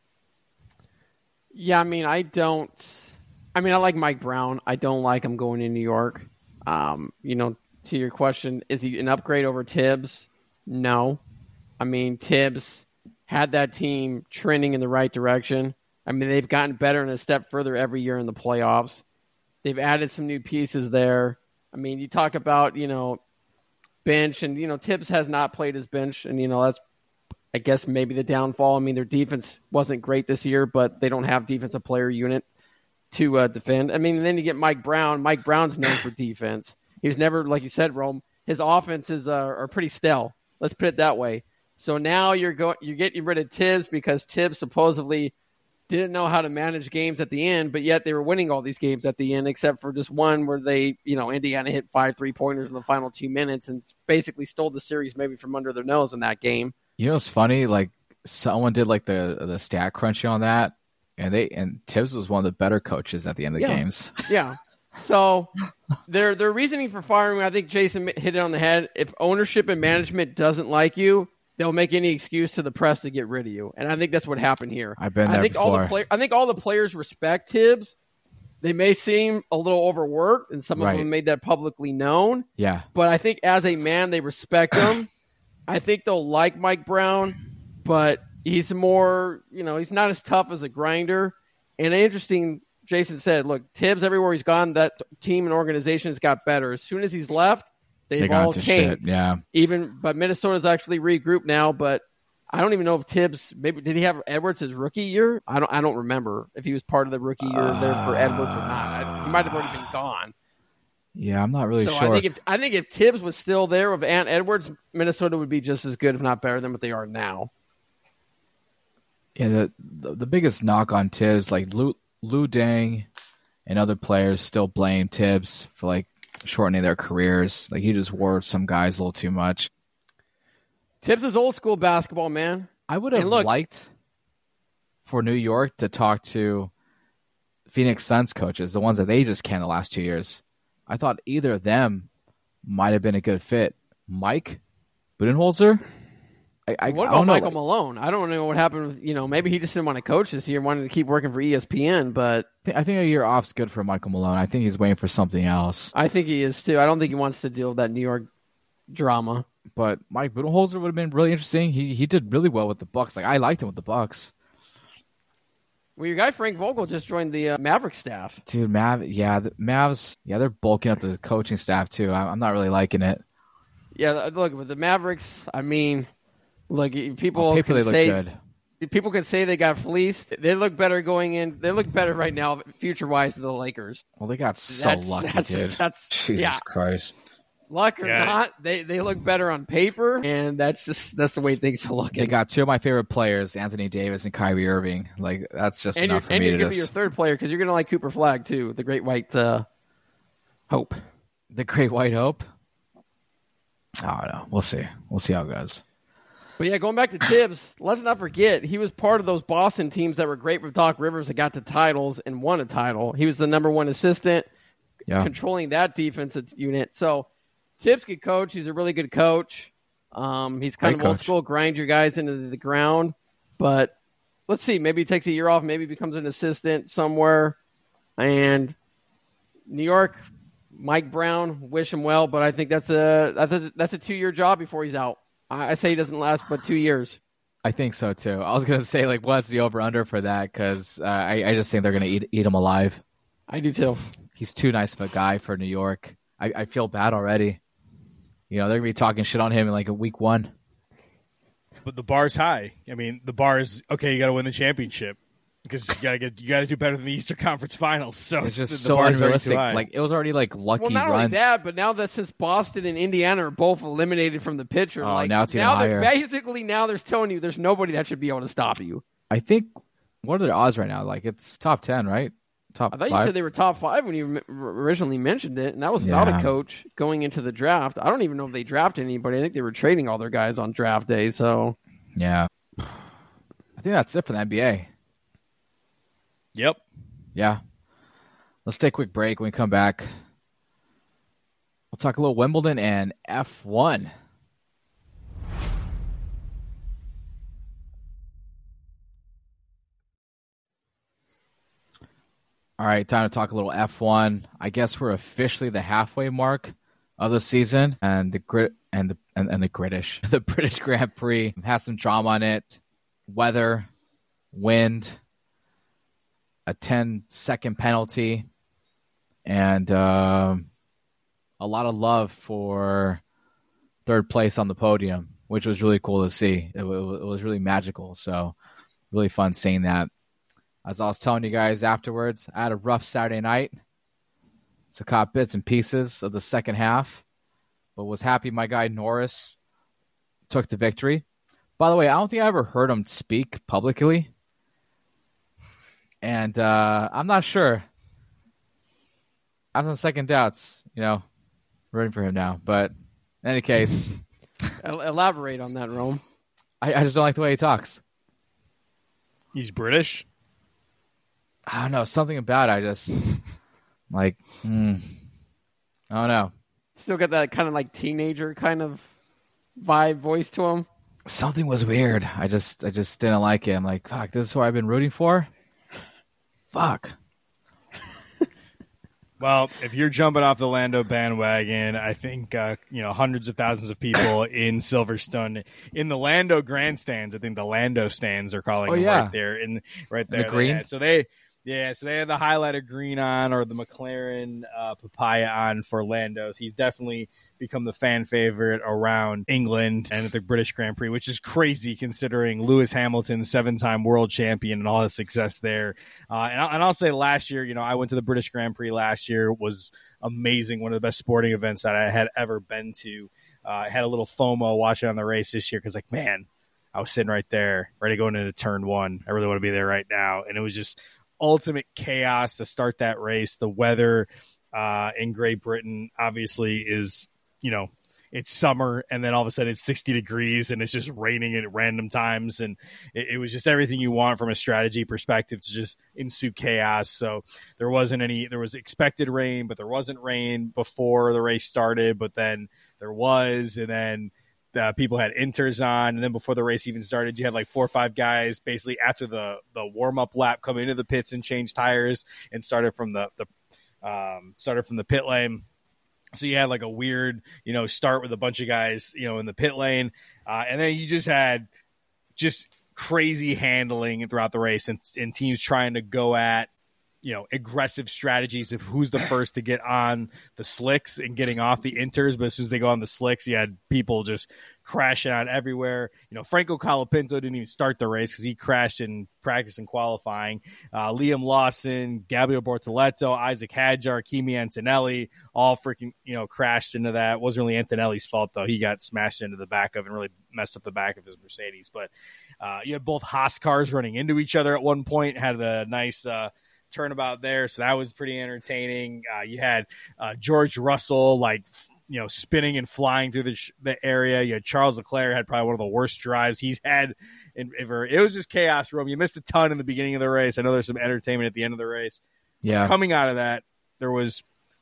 Yeah, I mean, I don't. I mean, I like Mike Brown. I don't like him going in New York. Um, you know, to your question, is he an upgrade over Tibbs? No. I mean, Tibbs had that team trending in the right direction. I mean, they've gotten better and a step further every year in the playoffs. They've added some new pieces there. I mean, you talk about, you know, bench, and, you know, Tibbs has not played his bench, and, you know, that's I guess maybe the downfall. I mean, their defense wasn't great this year, but they don't have defensive player unit to uh, defend. I mean, and then you get Mike Brown. Mike Brown's known for defense. He was never, like you said, Rome. His offenses uh, are pretty stale. Let's put it that way. So now you're going, you're getting rid of Tibbs because Tibbs supposedly didn't know how to manage games at the end, but yet they were winning all these games at the end, except for just one where they, you know, Indiana hit five three pointers in the final two minutes and basically stole the series maybe from under their nose in that game. You know what's funny? Like someone did like the the stat crunching on that, and they and Tibbs was one of the better coaches at the end of the Yeah. games. Yeah. So their their reasoning for firing, I think Jason hit it on the head. If ownership and management doesn't like you, they'll make any excuse to the press to get rid of you. And I think that's what happened here. I've been there I think before. all the play- I think all the players respect Tibbs. They may seem a little overworked, and some Right. of them made that publicly known. Yeah. But I think as a man, they respect him. I think they'll like Mike Brown, but he's more, you know, he's not as tough as a grinder. And interesting, Jason said, look, Tibbs, everywhere he's gone, that team and organization has got better. As soon as he's left, they've They got all to changed. shit. Yeah. Even, but Minnesota's actually regrouped now, but I don't even know if Tibbs, maybe, did he have Edwards his rookie year? I don't I don't remember if he was part of the rookie year there for Edwards or not. He might have already been gone. Yeah, I'm not really So sure. I think if I think if Tibbs was still there with Ant Edwards, Minnesota would be just as good, if not better, than what they are now. Yeah, the, the the biggest knock on Tibbs, like Lou, Lou Dang and other players still blame Tibbs for like shortening their careers. Like he just wore some guys a little too much. Tibbs is old school basketball, man. I would have And look- liked for New York to talk to Phoenix Suns coaches, the ones that they just can the last two years. I thought either of them might have been a good fit. Mike Budenholzer? I, I, What I about don't know. Michael Malone? I don't know what happened. With, you know, maybe he just didn't want to coach this year, wanted to keep working for E S P N. But I think a year off's good for Michael Malone. I think he's waiting for something else. I think he is too. I don't think he wants to deal with that New York drama. But Mike Budenholzer would have been really interesting. He he did really well with the Bucks. Like I liked him with the Bucks. Well, your guy Frank Vogel just joined the uh, Maverick staff. Dude, Mav, yeah, the Mavs, yeah, they're bulking up the coaching staff too. I, I'm not really liking it. Yeah, look with the Mavericks. I mean, look, people On paper, can they look say good. people can say they got fleeced. They look better going in. They look better right now, future wise, to the Lakers. Well, they got so that's, lucky, that's, dude. That's Jesus yeah, Christ. luck or Yeah. not, they they look better on paper, and that's just that's the way things are looking. They got two of my favorite players, Anthony Davis and Kyrie Irving. Like that's just and you're, enough for and me you're to gonna be your just third player because you're gonna like Cooper Flag too, the Great White uh, Hope. the Great White Hope. I don't know. We'll see. We'll see how it goes. But yeah, going back to Tibbs, let's not forget he was part of those Boston teams that were great with Doc Rivers that got to titles and won a title. He was the number one assistant, Yeah. controlling that defensive unit. So Tibbs could coach. He's a really good coach. Um, he's kind Great of old coach. school, grind your guys into the ground. But let's see. Maybe he takes a year off. Maybe becomes an assistant somewhere. And New York, Mike Brown, wish him well. But I think that's a that's a that's a two year job before he's out. I, I say he doesn't last but two years. I think so too. I was gonna say like, what's the over under for that? Because uh, I I just think they're gonna eat eat him alive. I do too. He's too nice of a guy for New York. I, I feel bad already. You know, they're gonna be talking shit on him in like a week one. But the bar's high. I mean, the bar is okay. You got to win the championship because you got to get you got to do better than the Eastern Conference Finals. So It's just the so bar's very unrealistic. too high. Like it was already like lucky Well, not only runs. that, but now that since Boston and Indiana are both eliminated from the picture, Oh, like now it's even now they're higher. basically now they're telling you there's nobody that should be able to stop you. I think what are the odds right now? Like it's top ten, right? Top I thought you five. said they were top five when you m- originally mentioned it, and that was without Yeah. a coach going into the draft. I don't even know if they drafted anybody. I think they were trading all their guys on draft day. So Yeah. I think that's it for the N B A. Yep. Yeah. Let's take a quick break. When we come back, we'll talk a little Wimbledon and F one. All right, time to talk a little F one. I guess we're officially the halfway mark of the season, and the grit and the and, and the British the British Grand Prix has some drama on it, weather, wind, a ten second penalty, and um, a lot of love for third place on the podium, which was really cool to see. It, wa- it was really magical. So really fun seeing that. As I was telling you guys afterwards, I had a rough Saturday night. So caught bits and pieces of the second half, but was happy my guy Norris took the victory. By the way, I don't think I ever heard him speak publicly. And uh, I'm not sure. I have some second doubts, you know, rooting for him now. But in any case, el- elaborate on that, Rome. I, I just don't like the way he talks. He's British. I don't know, something about it. I just Like, mm, I don't know. Still got that kind of like teenager kind of vibe voice to him. Something was weird. I just I just didn't like it. I'm like, fuck, this is who I've been rooting for? Fuck. Well, if you're jumping off the Lando bandwagon, I think uh, you know hundreds of thousands of people in Silverstone in the Lando grandstands. I think the Lando stands are calling Oh, them yeah. right there in right there. The green? They so they yeah, so they had the highlighted green on or the McLaren uh, papaya on for Lando's. He's definitely become the fan favorite around England and at the British Grand Prix, which is crazy considering Lewis Hamilton, seven-time world champion, and all his success there. Uh, and, I'll, and I'll say last year, you know, I went to the British Grand Prix last year. It was amazing, one of the best sporting events that I had ever been to. Uh, I had a little FOMO watching on the race this year because, like, man, I was sitting right there, ready to go into turn one. I really want to be there right now. And it was just ultimate chaos to start that race. The weather uh, in Great Britain obviously is, you know, it's summer and then all of a sudden it's sixty degrees and it's just raining at random times. And it, it was just everything you want from a strategy perspective to just ensue chaos. So there wasn't any, there was expected rain, but there wasn't rain before the race started, but then there was, and then Uh, people had inters on, and then before the race even started, you had like four or five guys basically after the the warm up lap come into the pits and change tires and started from the the um, started from the pit lane. So you had like a weird, you know, start with a bunch of guys, you know, in the pit lane, uh, and then you just had just crazy handling throughout the race, and, and teams trying to go at, you know, aggressive strategies of who's the first to get on the slicks and getting off the inters. But as soon as they go on the slicks, you had people just crashing out everywhere. You know, Franco Colapinto didn't even start the race because he crashed in practice and qualifying. Uh, Liam Lawson, Gabriel Bortoleto, Isaac Hadjar, Kimi Antonelli, all freaking, you know, crashed into that. It wasn't really Antonelli's fault, though. He got smashed into the back of and really messed up the back of his Mercedes. But uh, you had both Haas cars running into each other at one point, had a nice uh, – turnabout there, so that was pretty entertaining. Uh, you had uh, George Russell like you know spinning and flying through the, sh- the area. You had Charles Leclerc had probably one of the worst drives he's had in ever. It was just chaos room. You missed a ton in the beginning of the race. I know there's some entertainment at the end of the race. Yeah, coming out of that, there was,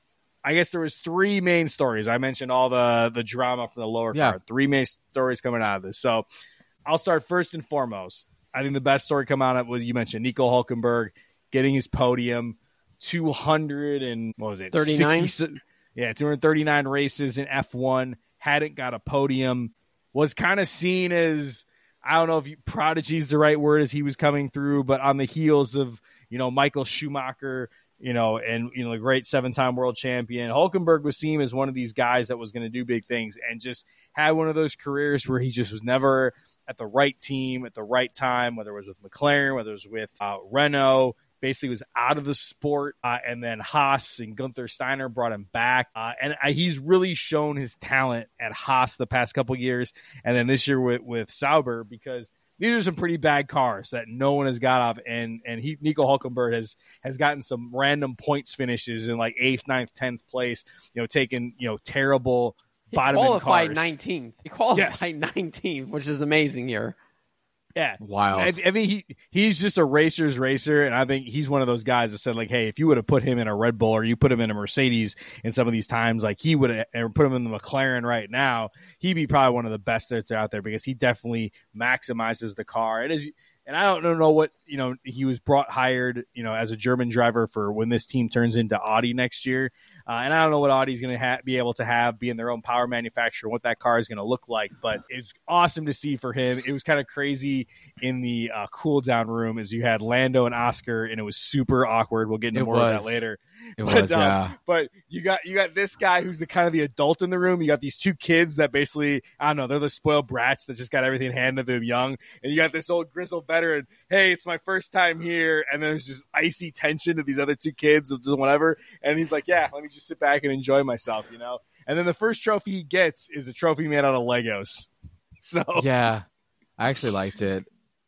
I guess there was three main stories. I mentioned all the the drama from the lower yeah. card. Three main stories coming out of this. So I'll start first and foremost. I think the best story coming out of it was you mentioned Nico Hulkenberg getting his podium, two hundred and what was it, thirty-nine? sixty, yeah, two hundred thirty-nine races in F one. Hadn't got a podium. Was kind of seen as, I don't know if you, prodigy is the right word as he was coming through, but on the heels of you know Michael Schumacher, you know, and you know the great seven-time world champion, Hulkenberg was seen as one of these guys that was going to do big things and just had one of those careers where he just was never at the right team at the right time, whether it was with McLaren, whether it was with uh, Renault. Basically was out of the sport, uh, and then Haas and Gunther Steiner brought him back, uh, and uh, he's really shown his talent at Haas the past couple years, and then this year with, with Sauber, because these are some pretty bad cars that no one has got off, and and he, Nico Hulkenberg has has gotten some random points finishes in like eighth, ninth, tenth place, you know, taking you know terrible He bottom end qualified cars. nineteenth. He qualified Yes. nineteenth, which is amazing here. Yeah, Wild. I, I think he he's just a racer's racer, and I think he's one of those guys that said like, hey, if you would have put him in a Red Bull or you put him in a Mercedes in some of these times, like he would have, or put him in the McLaren right now, he'd be probably one of the best that's out there because he definitely maximizes the car. It is, and I don't know what you know. He was brought hired, you know, as a German driver for when this team turns into Audi next year. Uh, and I don't know what Audi's going to ha- be able to have, being their own power manufacturer, what that car is going to look like. But it's awesome to see for him. It was kind of crazy in the uh, cool down room as you had Lando and Oscar, and it was super awkward. We'll get into It more was. of that later. It But, was, um, yeah. But you got you got this guy who's the kind of the adult in the room. You got these two kids that basically, I don't know, they're the spoiled brats that just got everything handed to them young. And you got this old grizzled veteran, hey, it's my first time here. And there's just icy tension to these other two kids, or just whatever. And he's like, yeah, let me just sit back and enjoy myself, you know? And then the first trophy he gets is a trophy made out of Legos. So Yeah, I actually liked it.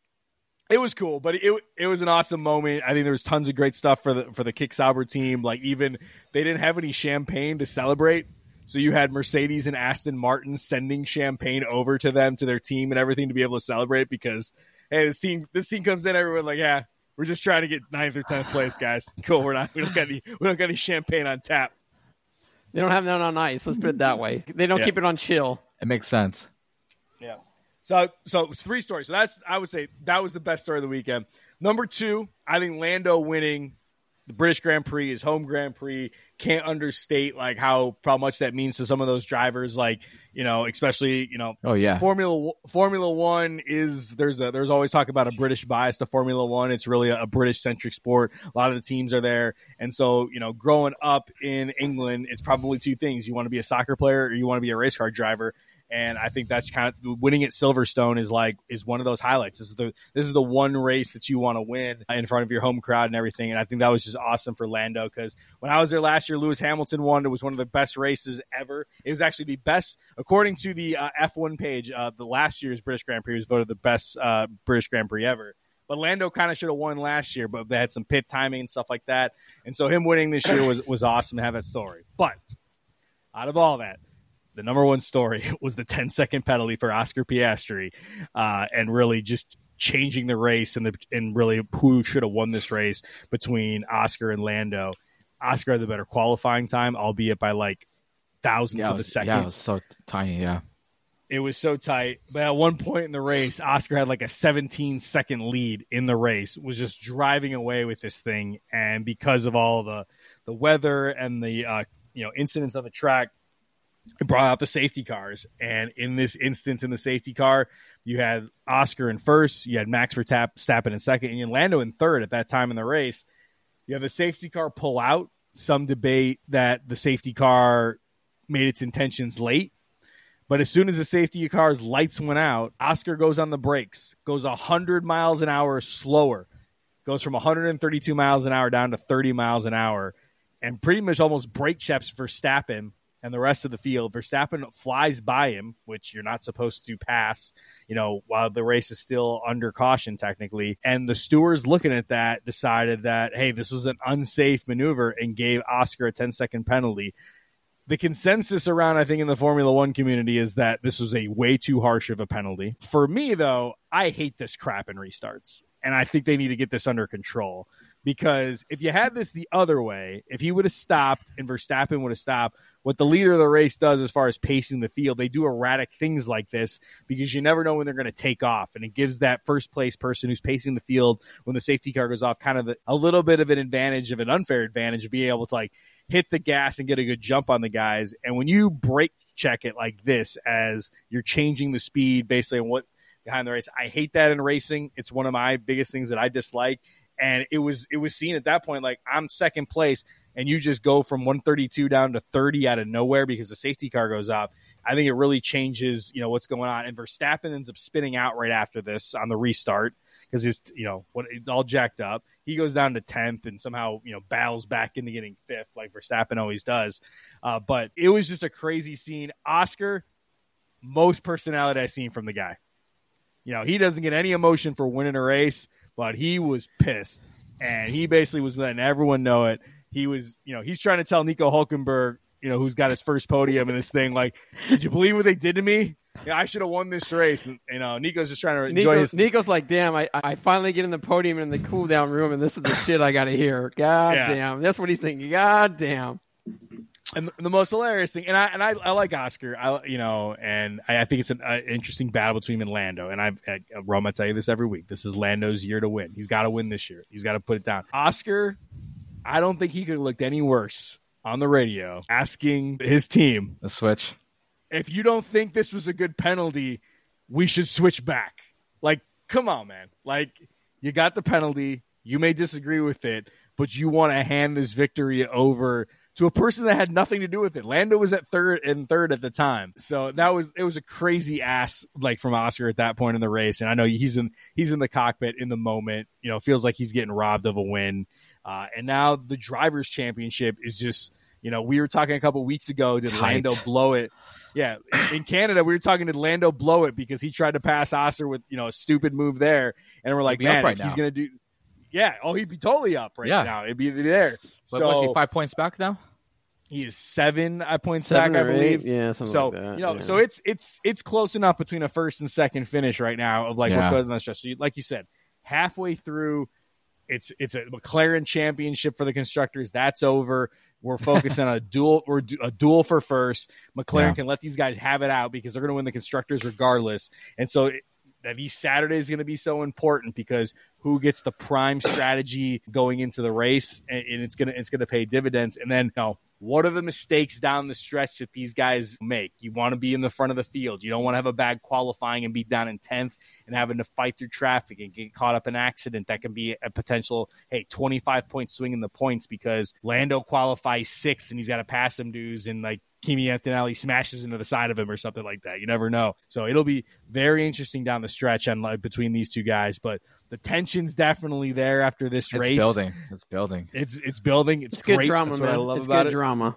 it was cool, but it it was an awesome moment. I think there was tons of great stuff for the for the Kick Sauber team. Like even they didn't have any champagne to celebrate, so you had Mercedes and Aston Martin sending champagne over to them, to their team and everything, to be able to celebrate because hey, this team this team comes in, everyone like, yeah, We're just trying to get ninth or tenth place, guys. Cool. We're not. We don't got any. We don't got any champagne on tap. They don't have none on ice. Let's put it that way. They don't yeah. keep it on chill. It makes sense. Yeah. So, so three stories. So that's, I would say that was the best story of the weekend. Number two, I think Lando winning the British Grand Prix, his home Grand Prix, can't understate like how, how much that means to some of those drivers. Like, you know, especially, you know, oh yeah, Formula Formula One is there's a there's always talk about a British bias to Formula One. It's really a, a British centric sport. A lot of the teams are there, and so you know, growing up in England, it's probably two things: you want to be a soccer player or you want to be a race car driver. And I think that's kind of winning at Silverstone is like is one of those highlights. This is the this is the one race that you want to win in front of your home crowd and everything. And I think that was just awesome for Lando because when I was there last year, Lewis Hamilton won. It was one of the best races ever. It was actually the best, according to the uh, F one page. Uh, the last year's British Grand Prix was voted the best uh, British Grand Prix ever. But Lando kind of should have won last year, but they had some pit timing and stuff like that. And so him winning this year was was awesome to have that story. But out of all that, the number one story was the ten-second penalty for Oscar Piastri, uh, and really just changing the race and the and really who should have won this race between Oscar and Lando. Oscar had the better qualifying time, albeit by like thousands yeah, of was, a second. Yeah, it was so t- tiny. Yeah, it was so tight. But at one point in the race, Oscar had like a seventeen-second lead in the race, was just driving away with this thing, and because of all the the weather and the uh, you know incidents on the track, it brought out the safety cars. And in this instance, in the safety car, you had Oscar in first, you had Max Verstappen in second, and you had Lando in third at that time in the race. You have a safety car pull out. Some debate that the safety car made its intentions late. But as soon as the safety car's lights went out, Oscar goes on the brakes, goes one hundred miles an hour slower, goes from one hundred thirty-two miles an hour down to thirty miles an hour, and pretty much almost brake checks Verstappen and the rest of the field. Verstappen flies by him, which you're not supposed to pass, you know, while the race is still under caution technically. And the stewards looking at that decided that, hey, this was an unsafe maneuver and gave Oscar a ten-second penalty. The consensus around, I think, in the Formula One community is that this was a way too harsh of a penalty. For me, though, I hate this crap in restarts, and I think they need to get this under control. Because if you had this the other way, if he would have stopped and Verstappen would have stopped, what the leader of the race does as far as pacing the field, they do erratic things like this because you never know when they're going to take off. And it gives that first place person who's pacing the field when the safety car goes off kind of a little bit of an advantage, of an unfair advantage of being able to like hit the gas and get a good jump on the guys. And when you brake check it like this as you're changing the speed basically on what behind the race, I hate that in racing. It's one of my biggest things that I dislike. And it was it was seen at that point, like, I'm second place, and you just go from one thirty-two down to thirty out of nowhere because the safety car goes up. I think it really changes, you know, what's going on. And Verstappen ends up spinning out right after this on the restart because it's, you know, what it's all jacked up. He goes down to tenth and somehow, you know, battles back into getting fifth like Verstappen always does. Uh, but it was just a crazy scene. Oscar, most personality I've seen from the guy. You know, he doesn't get any emotion for winning a race, but he was pissed, and he basically was letting everyone know it. He was, you know, he's trying to tell Nico Hulkenberg, you know, who's got his first podium in this thing, like, did you believe what they did to me? Yeah, I should have won this race. And, you know, Nico's just trying to enjoy Nico's, his. Nico's like, damn, I, I finally get in the podium in the cool down room, and this is the shit I got to hear. God Yeah. damn. That's what he's thinking. God damn. And the, the most hilarious thing, and I and I, I like Oscar, I you know, and I, I think it's an uh, interesting battle between him and Lando. And I, I Rome, I tell you this every week. This is Lando's year to win. He's got to win this year. He's got to put it down. Oscar, I don't think he could have looked any worse on the radio asking his team the switch. If you don't think this was a good penalty, we should switch back. Like, come on, man. Like, you got the penalty. You may disagree with it, but you want to hand this victory over to a person that had nothing to do with it. Lando was at third and third at the time. So that was, it was a crazy ass, like, from Oscar at that point in the race. And I know he's in, he's in the cockpit in the moment, you know, feels like he's getting robbed of a win. Uh, and now the Drivers' Championship is just, you know, we were talking a couple weeks ago, did Tight. Lando blow it? Yeah. In Canada, we were talking, did Lando blow it because he tried to pass Oscar with, you know, a stupid move there. And we're like, He'd be up man, right if now. he's going to do, yeah. Oh, he'd be totally up right Yeah. now. It'd be there. But so was he five points back now? he is seven I points Seven back, I or believe. eight? Yeah, something so like that. you know, yeah. so it's it's it's close enough between a first and second finish right now of like Yeah. what goes on the stretch. So you, like you said, halfway through, It's it's a McLaren championship for the constructors. That's over. We're focused on a duel. We're a duel for first. McLaren yeah. can let these guys have it out because they're going to win the constructors regardless. And so it, that these Saturdays is going to be so important because who gets the prime strategy going into the race, and, and it's gonna it's gonna pay dividends. And then, you know, what are the mistakes down the stretch that these guys make? You want to be in the front of the field. You don't want to have a bad qualifying and be down in tenth and having to fight through traffic and get caught up in an accident. That can be a potential, hey, twenty-five point swing in the points because Lando qualifies sixth and he's got to pass some dudes and like Kimi Antonelli smashes into the side of him or something like that. You never know. So it'll be very interesting down the stretch on like, between these two guys. But the tension's definitely there after this it's race. It's building. It's building. It's it's building. It's, it's great good drama, That's man. what I love it's about good it. drama.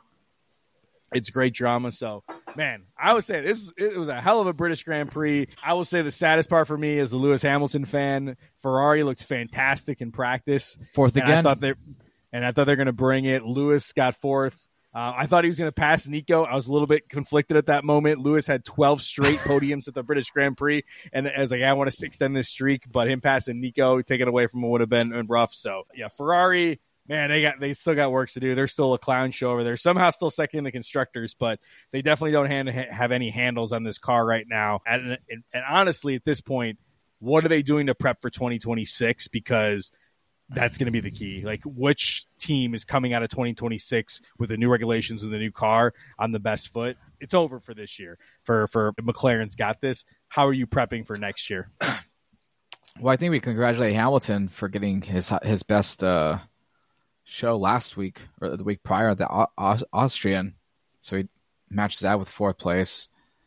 It's great drama. So, man, I would say this it was a hell of a British Grand Prix. I will say the saddest part for me as a Lewis Hamilton fan, Ferrari looked fantastic in practice. Fourth and again. I thought they and I thought they're going to bring it. Lewis got fourth. Uh, I thought he was going to pass Nico. I was a little bit conflicted at that moment. Lewis had twelve straight podiums at the British Grand Prix, and I was like, I want to extend this streak, but him passing Nico, taking away from him would have been rough. So, yeah, Ferrari, man, they got they still got work to do. They're still a clown show over there. Somehow still second in the constructors, but they definitely don't hand, have any handles on this car right now. And, and, and honestly, at this point, what are they doing to prep for twenty twenty-six? Because that's going to be the key. Like, which team is coming out of twenty twenty-six with the new regulations and the new car on the best foot? It's over for this year. For for McLaren's got this. How are you prepping for next year? Well, I think we congratulate Hamilton for getting his his best uh, show last week or the week prior, the Au- Austrian. So he matches that with fourth place.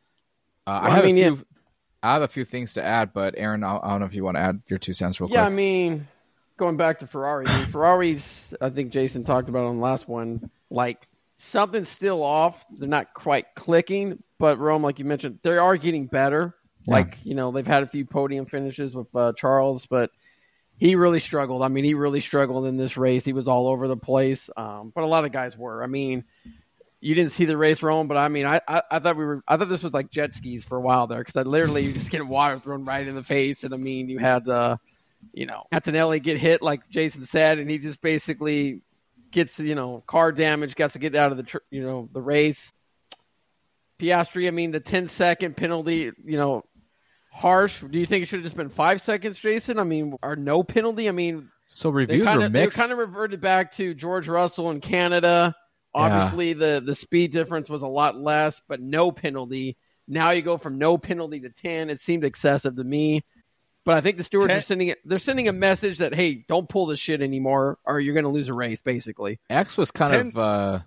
Uh, well, I have I mean, a few. yeah. I have a few things to add, but Aaron, I don't know if you want to add your two cents real yeah, quick. Yeah, I mean. Going back to Ferrari, I mean, Ferraris, I think Jason talked about on the last one, like something's still off. They're not quite clicking, but Rome, like you mentioned, they are getting better. Yeah. Like, you know, they've had a few podium finishes with uh, Charles, but he really struggled. I mean, he really struggled in this race. He was all over the place, um, but a lot of guys were. I mean, you didn't see the race, Rome, but I mean, I, I, I thought we were. I thought this was like jet skis for a while there because I literally just get water thrown right in the face, and I mean, you had the. Uh, You know, Antonelli get hit, like Jason said, and he just basically gets, you know, car damage, gets to get out of the, tr- you know, the race. Piastri, I mean, the ten-second penalty, you know, harsh. Do you think it should have just been five seconds, Jason? I mean, or no penalty? I mean, so reviews they kinda, were mixed. They kind of reverted back to George Russell in Canada. Obviously, yeah. the, the speed difference was a lot less, but no penalty. Now you go from no penalty to ten. It seemed excessive to me. But I think the stewards ten. are sending it. They're sending a message that, hey, don't pull this shit anymore, or you're going to lose a race. Basically, X was kind ten. of uh,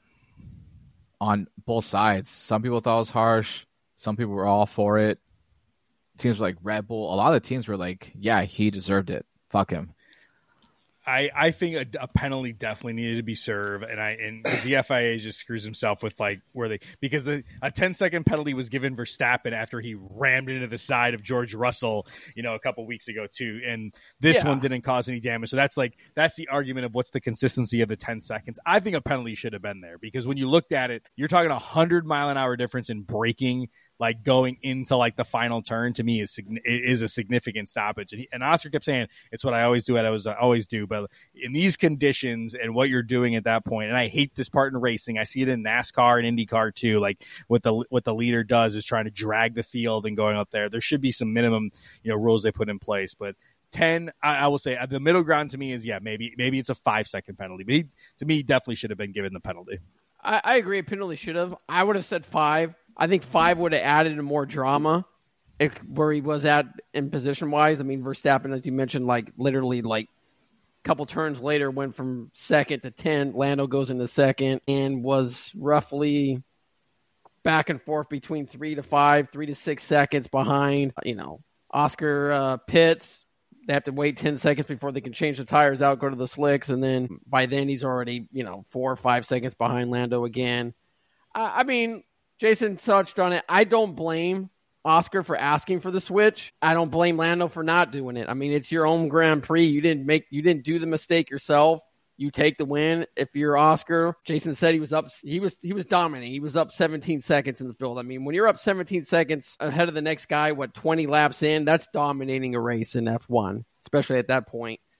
on both sides. Some people thought it was harsh. Some people were all for it. Teams like Red Bull, a lot of the teams were like, "Yeah, he deserved it. Fuck him." I, I think a, a penalty definitely needed to be served, and I and the F I A just screws himself with like where they because the a ten second penalty was given Verstappen after he rammed into the side of George Russell, you know, a couple weeks ago too, and this yeah. one didn't cause any damage. So that's like that's the argument of what's the consistency of the ten seconds. I think a penalty should have been there because when you looked at it, you're talking a hundred mile an hour difference in braking. Like going into like the final turn to me is is a significant stoppage, and, he, and Oscar kept saying it's what I always do. What I was I always do, but in these conditions and what you're doing at that point, and I hate this part in racing. I see it in NASCAR and IndyCar too. Like what the what the leader does is trying to drag the field and going up there. There should be some minimum you know rules they put in place, but ten, I, I will say the middle ground to me is yeah maybe maybe it's a five second penalty, but he, to me he definitely should have been given the penalty. I, I agree, a penalty should have. I would have said five. I think five would have added more drama if, where he was at in position-wise. I mean, Verstappen, as you mentioned, like literally like a couple turns later went from second to ten. Lando goes into second and was roughly back and forth between three to five, three to six seconds behind. You know, Oscar uh, pits. They have to wait ten seconds before they can change the tires out, go to the slicks, and then by then he's already, you know, four or five seconds behind Lando again. Uh, I mean... Jason touched on it. I don't blame Oscar for asking for the switch. I don't blame Lando for not doing it. I mean, it's your own Grand Prix. You didn't make, you didn't do the mistake yourself. You take the win. If you're Oscar, Jason said he was up. He was he was dominating. He was up seventeen seconds in the field. I mean, when you're up seventeen seconds ahead of the next guy, what twenty laps in, that's dominating a race in F one, especially at that point.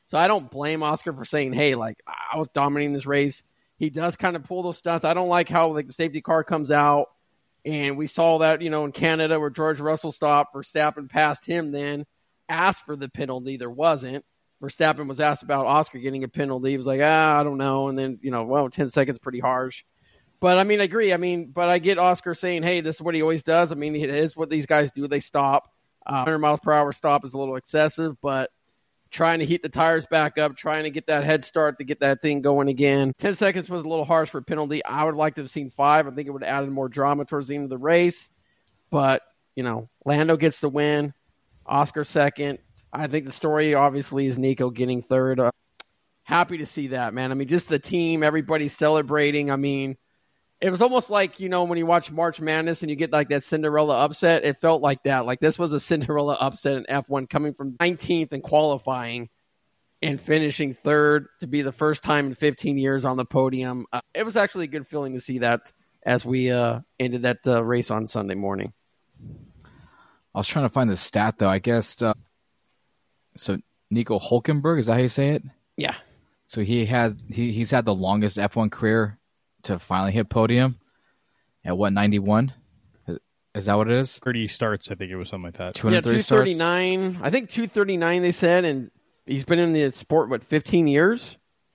So I don't blame Oscar for saying, hey, like, I was dominating this race. He does kind of pull those stunts. I don't like how like the safety car comes out. And we saw that, you know, in Canada where George Russell stopped, Verstappen passed him then, asked for the penalty. There wasn't. Verstappen was asked about Oscar getting a penalty. He was like, ah, I don't know. And then, you know, well, ten seconds pretty harsh. But, I mean, I agree. I mean, but I get Oscar saying, hey, this is what he always does. I mean, it is what these guys do. They stop. Uh, one hundred miles per hour stop is a little excessive, but trying to heat the tires back up, trying to get that head start to get that thing going again. ten seconds was a little harsh for a penalty. I would like to have seen five. I think it would have added more drama towards the end of the race. But, you know, Lando gets the win. Oscar second. I think the story obviously is Nico getting third. Uh, happy to see that, man. I mean, just the team, everybody celebrating. I mean, it was almost like, you know, when you watch March Madness and you get like that Cinderella upset, it felt like that. Like this was a Cinderella upset in F one coming from nineteenth and qualifying and finishing third to be the first time in fifteen years on the podium. Uh, it was actually a good feeling to see that as we uh, ended that uh, race on Sunday morning. I was trying to find the stat, though. I guess, uh, so Nico Hülkenberg, is that how you say it? Yeah. So he has he, he's had the longest F one career to finally hit podium at what, ninety-one? Is that what it is? thirty starts, I think it was something like that. Yeah, two thirty-nine. I think two thirty-nine they said, and he's been in the sport, what, fifteen years?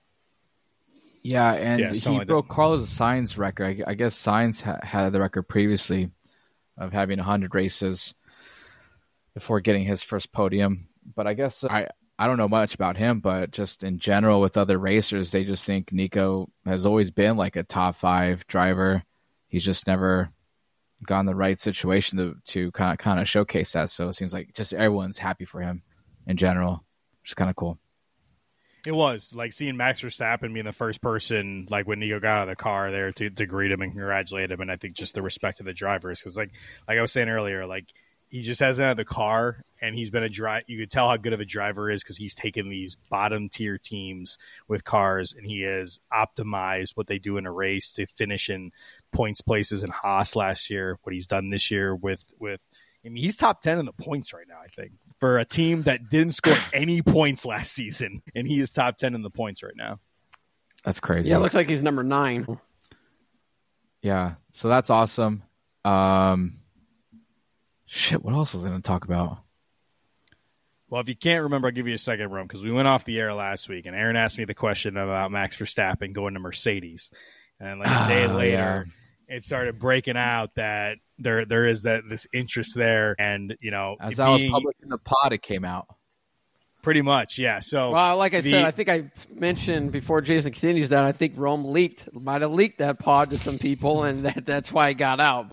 Yeah, and yeah, he like broke that. Carlos Sainz record. I, I guess Sainz ha- had the record previously of having one hundred races before getting his first podium. But I guess I, I don't know much about him, but just in general with other racers, they just think Nico has always been like a top five driver. He's just never gotten the right situation to, to kind of kind of showcase that. So it seems like just everyone's happy for him in general, which is kind of cool. It was like seeing Max Verstappen being the first person, like when Nico got out of the car there to, to greet him and congratulate him. And I think just the respect of the drivers, because like like I was saying earlier, like he just hasn't had the car, and he's been a drive. You could tell how good of a driver is because he's taken these bottom tier teams with cars, and he has optimized what they do in a race to finish in points places in Haas last year. What he's done this year with with, I mean, he's top ten in the points right now. I think for a team that didn't score any points last season, and he is top ten in the points right now. That's crazy. Yeah, it looks like he's number nine. Yeah, so that's awesome. Um, shit, what else was I going to talk about? Well, if you can't remember, I'll give you a second room because we went off the air last week, and Aaron asked me the question about Max Verstappen going to Mercedes. And like a day Oh, later, yeah. it started breaking out that there there is that this interest there, and you know, As it I was being- public in the pod, it came out. pretty much, yeah. So, Well, like I the- said, I think I mentioned before Jason continues that I think Rome leaked, might have leaked that pod to some people, and that, that's why it got out.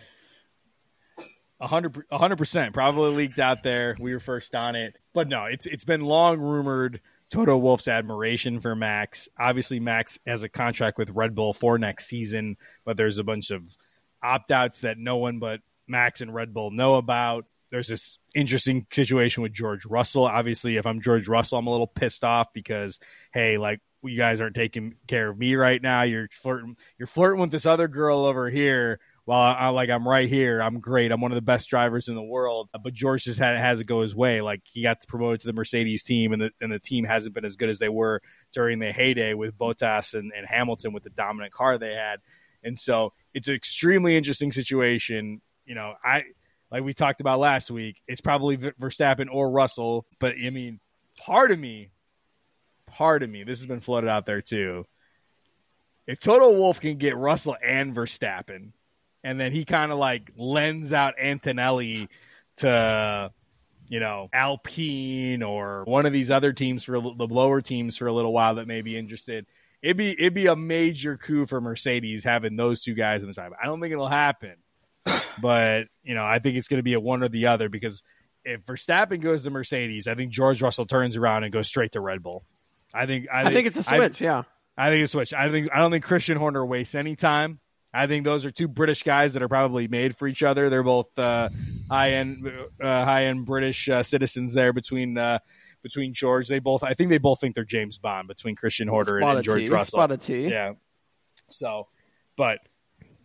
A hundred, a hundred percent, probably leaked out there. We were first on it, but no, it's it's been long rumored. Toto Wolff's admiration for Max. Obviously, Max has a contract with Red Bull for next season, but there's a bunch of opt-outs that no one but Max and Red Bull know about. There's this interesting situation with George Russell. Obviously, if I'm George Russell, I'm a little pissed off because, hey, like, you guys aren't taking care of me right now. You're flirting, you're flirting with this other girl over here. While I, like I'm right here, I'm great. I'm one of the best drivers in the world. But George just had, has it go his way. Like he got promoted to the Mercedes team, and the and the team hasn't been as good as they were during the heyday with Bottas and, and Hamilton with the dominant car they had. And so it's an extremely interesting situation. You know, I like we talked about last week. It's probably Verstappen or Russell, but I mean, part of me, part of me, this has been floated out there too. If Toto Wolff can get Russell and Verstappen, and then he kind of like lends out Antonelli to, you know, Alpine or one of these other teams for a, the lower teams for a little while that may be interested. It'd be it'd be a major coup for Mercedes having those two guys in the drive. I don't think it'll happen, but you know, I think it's going to be a one or the other because if Verstappen goes to Mercedes, I think George Russell turns around and goes straight to Red Bull. I think I think, I think it's a switch, I, yeah. I think it's a switch. I think I don't think Christian Horner wastes any time. I think those are two British guys that are probably made for each other. They're both uh, high-end, uh, high-end British uh, citizens there between uh, between George. They both, I think, they both think they're James Bond between Christian Horner and, and George T. Russell. Spot a T. Yeah. So, but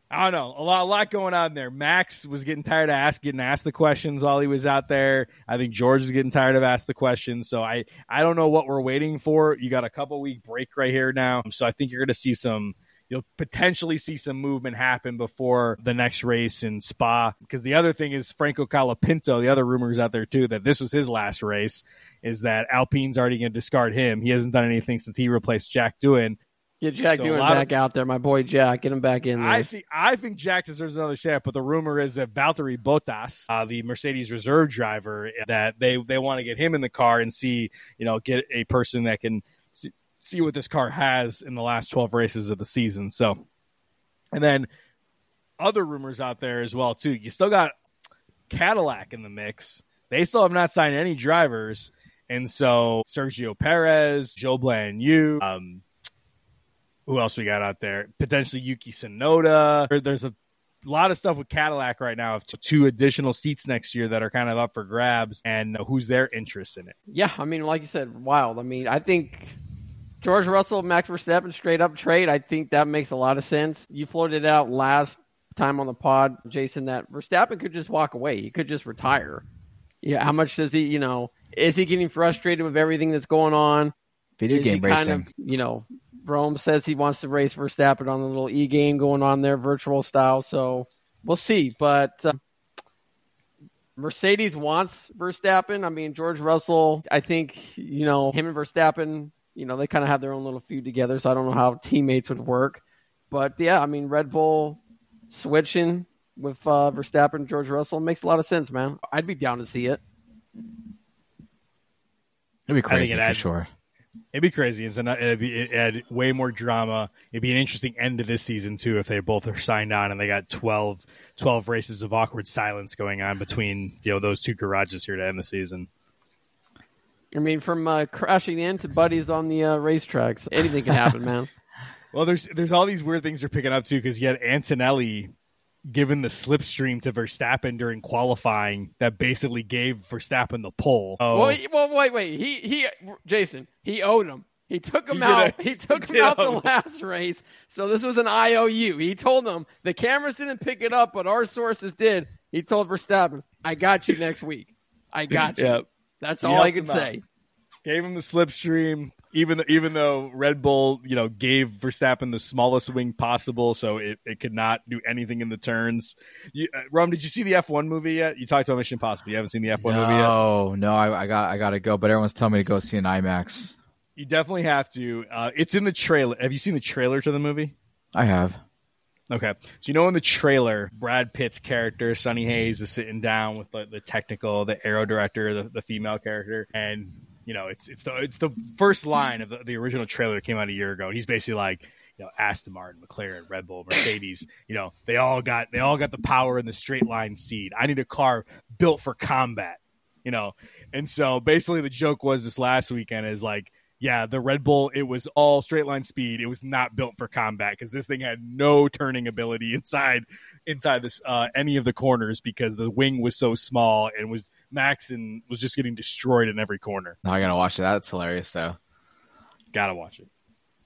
I don't know. A lot, a lot going on there. Max was getting tired of ask, getting asked the questions while he was out there. I think George is getting tired of asked the questions. So I, I don't know what we're waiting for. You got a couple week break right here now. So I think you're going to see some, you'll potentially see some movement happen before the next race in Spa. Because the other thing is Franco Colapinto, the other rumors out there too, that this was his last race, is that Alpine's already going to discard him. He hasn't done anything since he replaced Jack Doohan. Get Jack So Doohan a lot back of- out there, my boy Jack. Get him back in there. I think I think Jack deserves another shot, but the rumor is that Valtteri Bottas, uh, the Mercedes reserve driver, that they, they want to get him in the car and see, you know, get a person that can see, see what this car has in the last twelve races of the season. So, and then other rumors out there as well too. You still got Cadillac in the mix. They still have not signed any drivers, and so Sergio Perez, Joe Blanc, um. Who else we got out there? Potentially Yuki Tsunoda. There's a lot of stuff with Cadillac right now. Two additional seats next year that are kind of up for grabs, and who's their interest in it? Yeah, I mean, like you said, wild. I mean, I think George Russell, Max Verstappen, straight up trade. I think that makes a lot of sense. You floated it out last time on the pod, Jason, that Verstappen could just walk away. He could just retire. Yeah, how much does he? You know, is he getting frustrated with everything that's going on? Video is game he kind racing. of, you know, Rome says he wants to race Verstappen on the little e-game going on there, virtual style. So we'll see. But uh, Mercedes wants Verstappen. I mean, George Russell, I think, you know, him and Verstappen, you know, they kind of have their own little feud together. So I don't know how teammates would work. But, yeah, I mean, Red Bull switching with uh, Verstappen and George Russell makes a lot of sense, man. I'd be down to see it. It'd be crazy it for adds- sure. It'd be crazy. It's an, it'd, be, it'd add way more drama. It'd be an interesting end to this season, too, if they both are signed on and they got twelve, twelve races of awkward silence going on between, you know, those two garages here to end the season. I mean, from uh, crashing into buddies on the uh, racetracks, anything can happen, man. Well, there's there's all these weird things they're picking up, too, because you had Antonelli given the slipstream to Verstappen during qualifying that basically gave Verstappen the pole. Oh, Well, he, well, wait, wait. He, he, Jason, he owed him. He took him He did out. a- he took he him did out the owe him. last race. So this was an I O U. He told them the cameras didn't pick it up, but our sources did. He told Verstappen, "I got you next week. I got you." Yep. That's He all I helped can him out. say. Gave him the slipstream, even even though Red Bull, you know, gave Verstappen the smallest wing possible, so it, it could not do anything in the turns. You, uh, Rum, did you see the F one movie yet? You talked about Mission Impossible. You haven't seen the F one movie yet? No, no, I, I got I got to go, but everyone's telling me to go see an IMAX. You definitely have to. Uh, it's in the trailer. Have you seen the trailer to the movie? I have. Okay. So you know in the trailer, Brad Pitt's character, Sonny Hayes, is sitting down with the, the technical, the aero director, the, the female character, and you know, it's it's the it's the first line of the, the original trailer that came out a year ago. And he's basically like, you know, Aston Martin, McLaren, Red Bull, Mercedes, you know, they all got they all got the power and the straight line seed. I need a car built for combat, you know. And so basically the joke was this last weekend is like, yeah, the Red Bull, it was all straight line speed. It was not built for combat because this thing had no turning ability inside inside this uh, any of the corners because the wing was so small and was Max and was just getting destroyed in every corner. Now I gotta watch it. That's hilarious, though. Gotta watch it.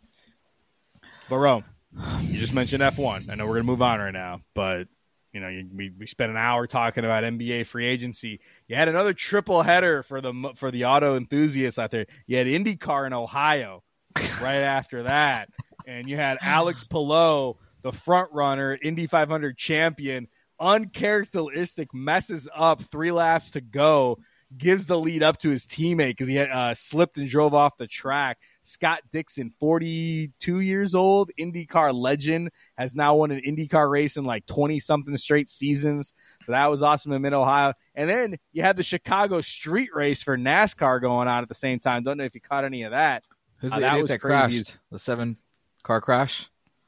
But Rome, you just mentioned F one. I know we're gonna move on right now, but you know, you, we we spent an hour talking about N B A free agency. You had another triple header for the for the auto enthusiasts out there. You had IndyCar in Ohio right after that, and you had Alex Palou, the front runner, Indy five hundred champion, uncharacteristic, messes up three laps to go, gives the lead up to his teammate because he had uh, slipped and drove off the track. Scott Dixon, forty-two years old, IndyCar legend, has now won an IndyCar race in like twenty-something straight seasons. So that was awesome in Mid-Ohio. And then you had the Chicago street race for NASCAR going on at the same time. Don't know if you caught any of that. Who's Uh, the that idiot was that crazy. crashed? The seven car crash?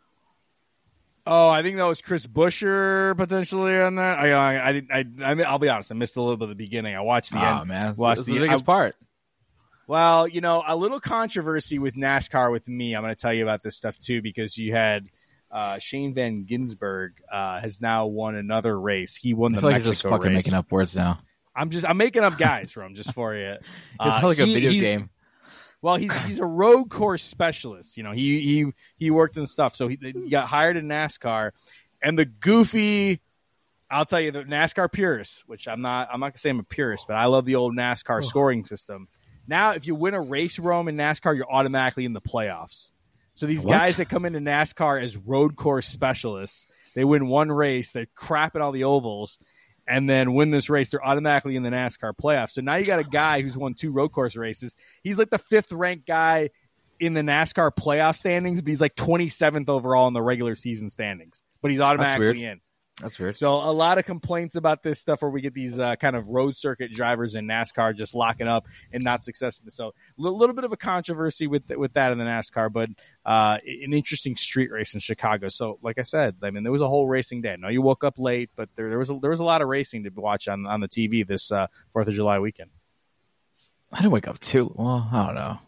Oh, I think that was Chris Buescher potentially on that. I, I, I, didn't- I, I mean, I'll be honest. I missed a little bit of the beginning. I watched the Oh, end. man. That's, watched that's the- the biggest I- part. Well, you know, a little controversy with NASCAR with me. I'm going to tell you about this stuff too because you had uh, Shane Van Gisbergen uh, has now won another race. He won I the feel like Mexico you're just fucking race. making up words now. I'm just I'm making up guys, Rom, just for you. It's Uh, not like a he- video he's- game. Well, he's he's a road course specialist. You know, he he he worked in stuff, so he, he got hired in NASCAR. and the goofy. I'll tell you, the NASCAR purists, which I'm not. I'm not gonna say I'm a purist, but I love the old NASCAR oh. scoring system. Now, if you win a race, Rome, in NASCAR, you're automatically in the playoffs. So these What? guys that come into NASCAR as road course specialists, they win one race, they crap at all the ovals, and then win this race, they're automatically in the NASCAR playoffs. So now you got a guy who's won two road course races. He's like the fifth ranked guy in the NASCAR playoff standings, but he's like twenty-seventh overall in the regular season standings. But he's automatically in. That's weird. So a lot of complaints about this stuff where we get these uh, kind of road circuit drivers in NASCAR just locking up and not successful. So a l- little bit of a controversy with with that in the NASCAR, but uh, an interesting street race in Chicago. So like I said, I mean, there was a whole racing day. I know you woke up late, but there, there was a, there was a lot of racing to watch on, on the T V this uh, fourth of July weekend. I didn't wake up too. Well, I don't know.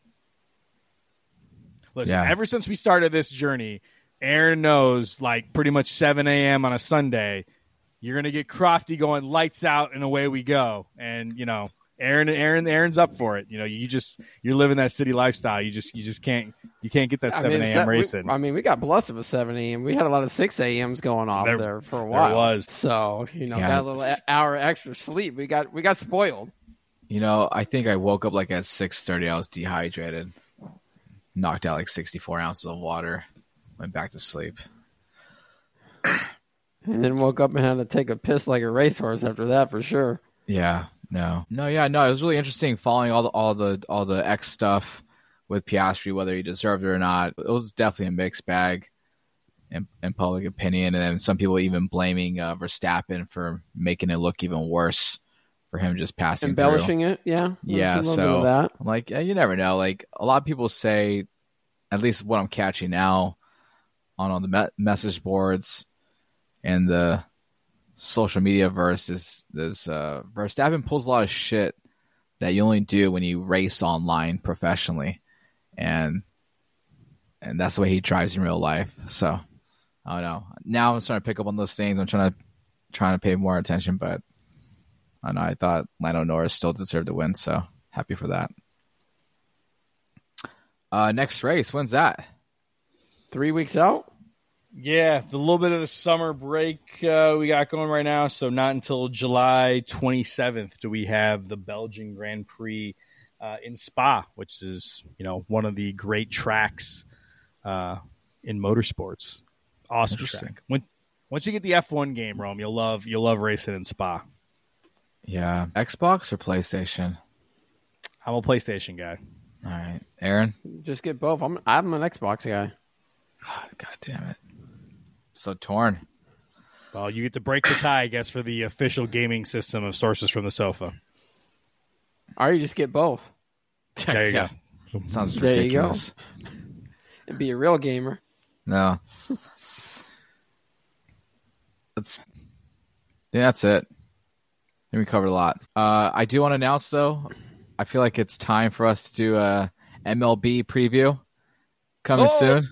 Listen, Yeah. ever since we started this journey, Aaron knows, like, pretty much seven a.m. on a Sunday, you're going to get Crofty going lights out and away we go. And, you know, Aaron, Aaron, Aaron's up for it. You know, you just, you're living that city lifestyle. You just, you just can't, you can't get that I seven mean, a.m. se- racing. We, I mean, we got blessed with a seven a.m. We had a lot of six a.m.s going off There- there, for a there while. was. So, you know, Yeah. that little e- hour extra sleep, we got we got spoiled. You know, I think I woke up like at six thirty. I was dehydrated. Knocked out like sixty-four ounces of water. Went back to sleep. And then woke up and had to take a piss like a racehorse after that, for sure. Yeah, no, no, yeah, no. It was really interesting following all the all the all the X stuff with Piastri, whether he deserved it or not. It was definitely a mixed bag in, in public opinion, and then some people even blaming uh, Verstappen for making it look even worse for him just passing Embellishing through. it, yeah. Yeah, There's a little so bit of that. I'm like, yeah, you never know. Like a lot of people say, at least what I'm catching now on on the me- message boards and the social media verse is, is uh, Verstappen pulls a lot of shit that you only do when you race online professionally, and and that's the way he drives in real life. So I don't know. Now I'm starting to pick up on those things. I'm trying to trying to pay more attention, but I don't know. I thought Lando Norris still deserved to win, so happy for that. Uh, next race, when's that? Three weeks out? Yeah, the little bit of a summer break uh, we got going right now. So not until July twenty-seventh do we have the Belgian Grand Prix uh, in Spa, which is, you know, one of the great tracks uh, in motorsports. Awesome track. When, once you get the F one game, Rome, you'll love you'll love racing in Spa. Yeah, Xbox or PlayStation? I'm a PlayStation guy. All right, Aaron. Just get both. I'm I'm an Xbox guy. God, God damn it. So torn. Well, you get to break the tie, I guess, for the official gaming system of Sources from the Sofa. Or you just get both. There you Yeah. go. Sounds There you go. ridiculous. And be a real gamer. No. That's, I think that's it. I think we covered a lot. Uh, I do want to announce, though, I feel like it's time for us to do a M L B preview coming Oh! soon.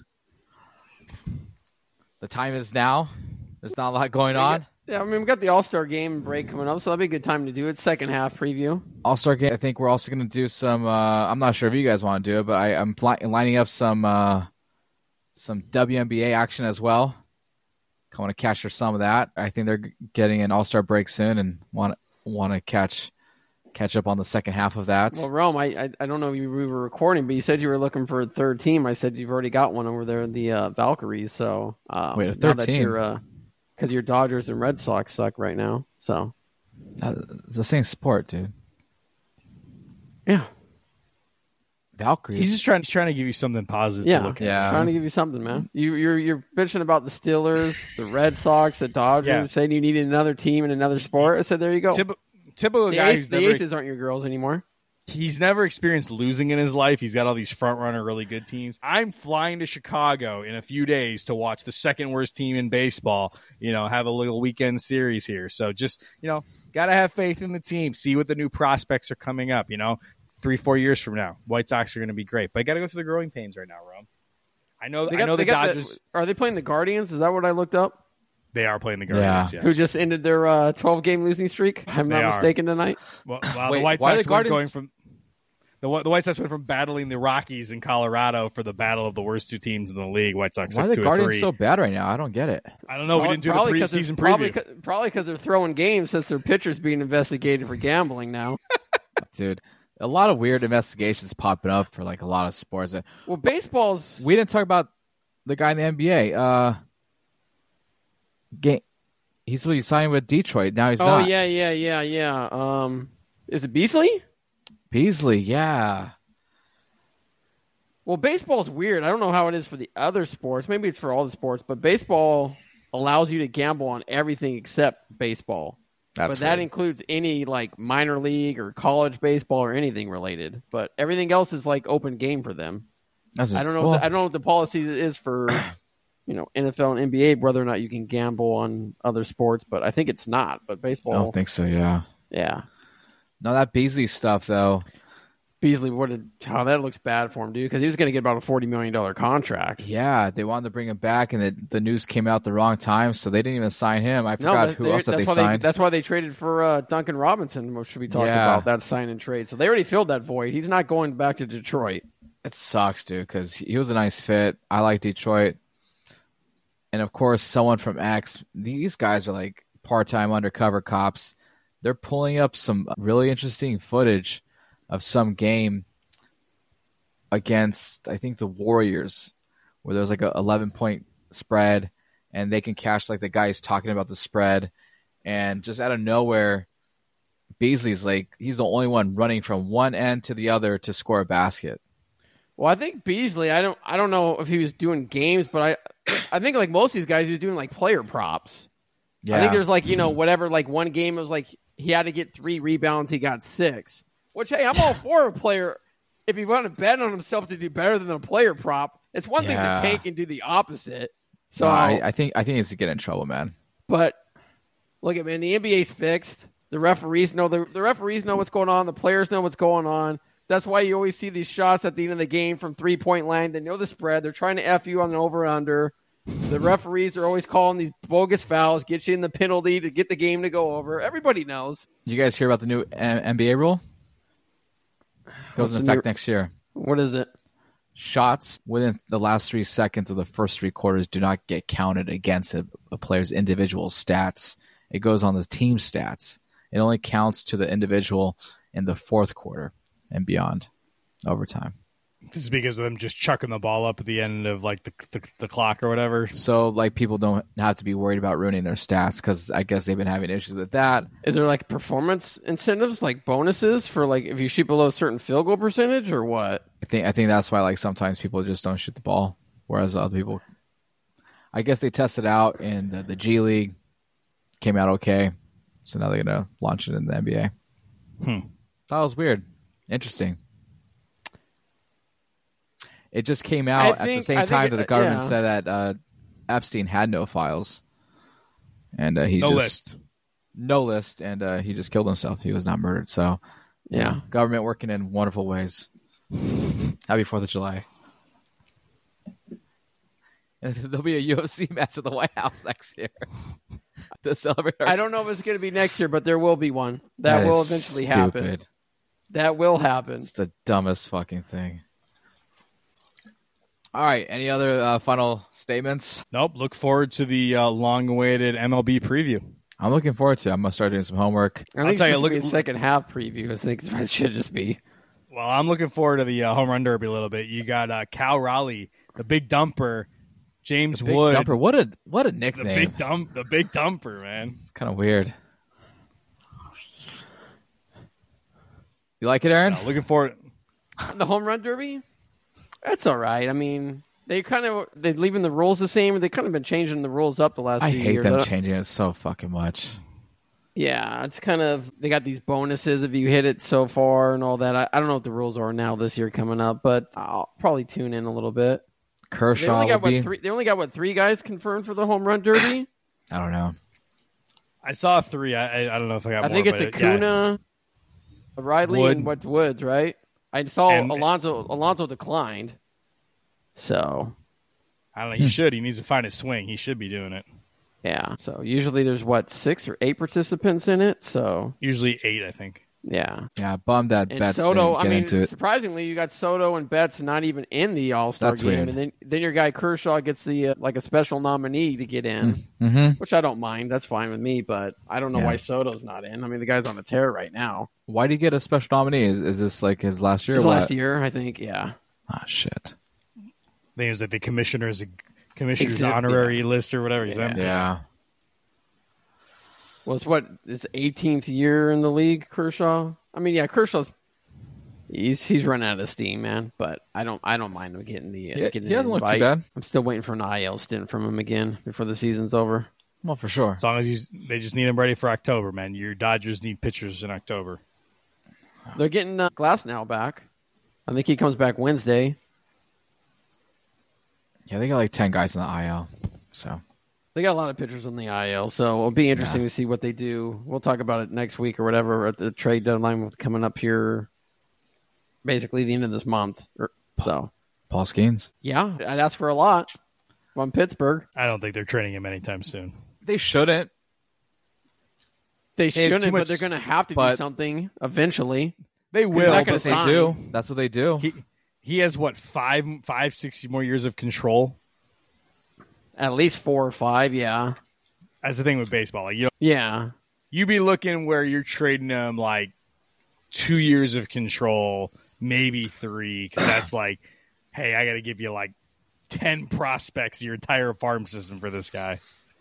The time is now. There's not a lot going on. Yeah, I mean, we got the All-Star game break coming up, so that'll be a good time to do it. Second half preview. All-Star game. I think we're also going to do some. Uh, I'm not sure if you guys want to do it, but I, I'm li- lining up some uh, some W N B A action as well. I want to capture some of that. I think they're g- getting an All-Star break soon, and want want to catch catch up on the second half of that. Well, Rome, I, I I don't know if you we were recording, but you said you were looking for a third team. I said you've already got one over there, the uh, Valkyries. So uh, Wait, a now third that team? you're, uh, because your Dodgers and Red Sox suck right now. So That- it's the same sport, dude. yeah, Valkyries. He's just trying, trying to give you something positive yeah, to look at. Yeah. trying to give you something, man. You you're you're bitching about the Steelers, the Red Sox, the Dodgers, Yeah. saying you needed another team in another sport. I said there you go. Typ- typical the guy ace, who's the never, aces aren't your girls anymore. he's never experienced losing in his life. He's got all these front runner, really good teams. I'm flying to Chicago in a few days to watch the second worst team in baseball, you know, have a little weekend series here. So just, you know, got to have faith in the team, see what the new prospects are coming up, you know, three, four years from now. White Sox are going to be great, but I got to go through the growing pains right now, Rome. I know, They I got- know they the got Dodgers, Are they playing the Guardians? Is that what I looked up? they are playing the Guardians, Yeah. yes. Who just ended their uh, twelve game losing streak? If I'm They not are. mistaken tonight. Well, well, Wait, the White why are Sox the weren't Guardians- going from The, the White Sox went from battling the Rockies in Colorado for the battle of the worst two teams in the league. White Sox Why are took the two or Guardians three. so bad right now? I don't get it. I don't know. We didn't do the Probably 'cause preseason they're- probably preview. 'cause- Probably because they're throwing games since their pitcher's being investigated for gambling now. Dude, a lot of weird investigations popping up for like a lot of sports. Well, baseball's We didn't talk about the guy in the N B A. Uh, game. He's supposed to be signing with Detroit. Now he's oh not. yeah, yeah, yeah, yeah. Um, is it Beasley? Beasley, yeah. Well, baseball's weird. I don't know how it is for the other sports. Maybe it's for all the sports, but baseball allows you to gamble on everything except baseball. That's but that weird. includes any like minor league or college baseball or anything related. But everything else is like open game for them. That's just, I don't know. well, What the, I don't know what the policy is for you know N F L and N B A, whether or not you can gamble on other sports. But I think it's not. But baseball, I don't think so. Yeah. yeah. No, that Beasley stuff though. Beasley, what did how that looks bad for him, dude? Because he was going to get about a forty million dollar contract. Yeah, they wanted to bring him back, and the, the news came out the wrong time, so they didn't even sign him. I forgot that- who they- else that that's they why signed. that's why they traded for uh, Duncan Robinson, which we talked Yeah. about that sign and trade. So they already filled that void. He's not going back to Detroit. It sucks, dude, because he was a nice fit. I like Detroit. And, of course, someone from X. These guys are like part-time undercover cops. They're pulling up some really interesting footage of some game against, I think, the Warriors, where there's like a eleven-point spread, and they can catch like the guys talking about the spread. And just out of nowhere, Beasley's like, he's the only one running from one end to the other to score a basket. Well, I think Beasley. I don't. I don't know if he was doing games, but I. I think like most of these guys, he was doing like player props. Yeah. I think there's like you know whatever. Like one game it was like he had to get three rebounds, he got six. Which hey, I'm all for a player. If you want to bet on himself to do better than a player prop, it's one Yeah. thing to tank and do the opposite. So So I, I think I think he's to get in trouble, man. But look at man, the N B A's fixed. The referees know the the referees know what's going on. The players know what's going on. That's why you always see these shots at the end of the game from three point line. They know the spread. They're trying to F you on an over under. The referees are always calling these bogus fouls, get you in the penalty to get the game to go over. Everybody knows. You guys hear about the new N- N B A rule? Goes What's into the effect new- next year. What is it? Shots within the last three seconds of the first three quarters do not get counted against a, a player's individual stats. It goes on the team stats. It only counts to the individual in the fourth quarter and beyond, overtime. This is because of them just chucking the ball up at the end of like the the, the clock or whatever. So, like, people don't have to be worried about ruining their stats because I guess they've been having issues with that. Is there like performance incentives, like bonuses for like if you shoot below a certain field goal percentage or what? I think I think that's why like sometimes people just don't shoot the ball, whereas other people. I guess they tested out in the, the G League, came out okay, so now they're gonna launch it in the N B A. Hmm. Thought it was weird, interesting. It just came out at the think- same I think time it- that the government yeah. said that uh, Epstein had no files, and uh, he No just list. no list, and uh, he just killed himself. He was not murdered. So, Yeah. government working in wonderful ways. Happy Fourth of July. And there'll be a U F C match at the White House next year to celebrate. Our- I don't know if it's going to be next year, but there will be one. That, will is eventually stupid. happen. That will happen. It's the dumbest fucking thing. All right. Any other uh, final statements? Nope. Look forward to the uh, long-awaited M L B preview. I'm looking forward to it. I'm going to start doing some homework. I I'll think tell it's you, just look- gonna be a second half preview. I think it should just be. Well, I'm looking forward to the uh, home run derby a little bit. You got uh, Cal Raleigh, the big dumper, James Big Wood, Dumper. What a what a the nickname. big dump, the big dumper, man. Kind of weird. You like it, Aaron? So, looking forward. The home run derby? That's all right. I mean, they kind of they're leaving the rules the same. They kind of been changing the rules up the last I few hate years. them I don't- changing it so fucking much. Yeah, it's kind of they got these bonuses if you hit it so far and all that. I, I don't know what the rules are now this year coming up, but I'll probably tune in a little bit. They Kershaw only got will be. what three? They only got what three guys confirmed for the home run derby? I don't know. I saw three. I I, I don't know if I got. I more, think it's but, yeah. Acuna, Riley, Wood. and what Woods, right? I saw And- Alonso. Alonso declined, so I don't know. Hmm. He should. He needs to find his swing. He should be doing it. yeah. So usually there's what six or eight participants in it. So Usually eight, I think. Yeah. Yeah, bummed that And Betts Soto, didn't I get mean, into it. surprisingly, you got Soto and Betts not even in the All-Star That's game, weird. and then then your guy Kershaw gets the uh, like a special nominee to get in, Mm-hmm. which I don't mind. That's fine with me, but I don't know Yeah. why Soto's not in. I mean, the guy's on a tear right now. Why do you get a special nominee? Is, is this like his last year? His or what? last year, I think. Yeah. Oh, shit. I think it was like the commissioner's commissioner's Exempt, honorary yeah. list or whatever. Exempt. Yeah. Well, it's what his eighteenth year in the league, Kershaw. I mean, yeah, Kershaw's he's he's running out of steam, man. But I don't I don't mind him getting the uh, Yeah, getting he the doesn't look too invite. bad. I'm still waiting for an I L stint from him again before the season's over. Well, for sure. As long as you, they just need him ready for October, man. Your Dodgers need pitchers in October. They're getting uh, Glasnow back. I think he comes back Wednesday. Yeah, they got like ten guys in the I L. So They got a lot of pitchers on the I L, so it'll be interesting yeah. to see what they do. We'll talk about it next week or whatever at the trade deadline coming up here, basically the end of this month. So, Paul Skeens. Yeah, I'd ask for a lot from Pittsburgh. I don't think they're trading him anytime soon. They shouldn't. They, they shouldn't, much, but they're going to have to but, do something eventually. They will. That's what they do. That's what they do. He, he has, what, five, five, six more years of control? At least four or five, yeah. That's the thing with baseball. Like, you know, yeah. You be looking where you're trading them like two years of control, maybe three, because that's like, hey, I got to give you like ten prospects, your entire farm system for this guy.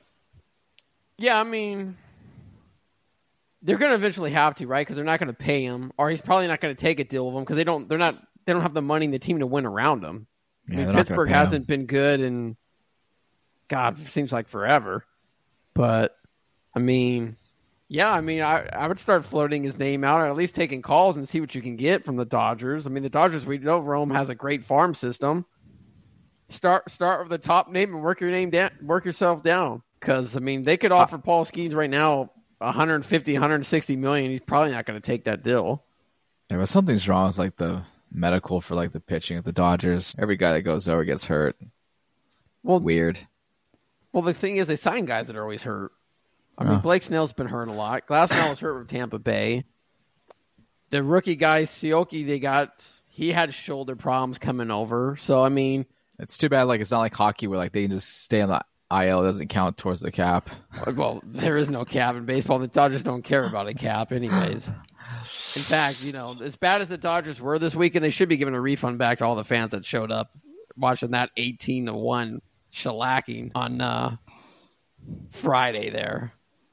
Yeah, I mean, they're going to eventually have to, right? Because they're not going to pay him, or he's probably not going to take a deal with them because they don't. They're not. They don't have the money in the team to win around him. Yeah, I mean, Pittsburgh hasn't been good, and God, it seems like forever. But I mean, yeah, I mean, I I would start floating his name out, or at least taking calls and see what you can get from the Dodgers. I mean, the Dodgers, we know Rome has a great farm system. Start start with the top name and work your name down, work yourself down. Because I mean, they could offer uh, Paul Skeens right now one fifty, one sixty million. He's probably not going to take that deal. Yeah, but something's wrong with like the medical for like the pitching at the Dodgers. Every guy that goes over gets hurt. Well, weird. Well, the thing is, they sign guys that are always hurt. I mean, oh. Blake Snell's been hurt a lot. Glasnow was hurt with Tampa Bay. The rookie guy, Sioki, they got, he had shoulder problems coming over. So, I mean. It's too bad, like, it's not like hockey where, like, they can just stay on the I L. It doesn't count towards the cap. Well, there is no cap in baseball. The Dodgers don't care about a cap anyways. In fact, you know, as bad as the Dodgers were this weekend, they should be giving a refund back to all the fans that showed up watching that eighteen to one shellacking on uh, Friday there.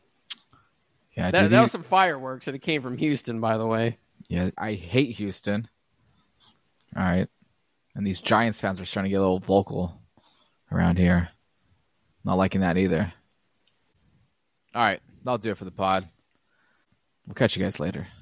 Yeah, that, dude, that he, was some fireworks, and it came from Houston, by the way. Yeah, I hate Houston. All right. And these Giants fans are starting to get a little vocal around here. Not liking that either. All right. That'll do it for the pod. We'll catch you guys later.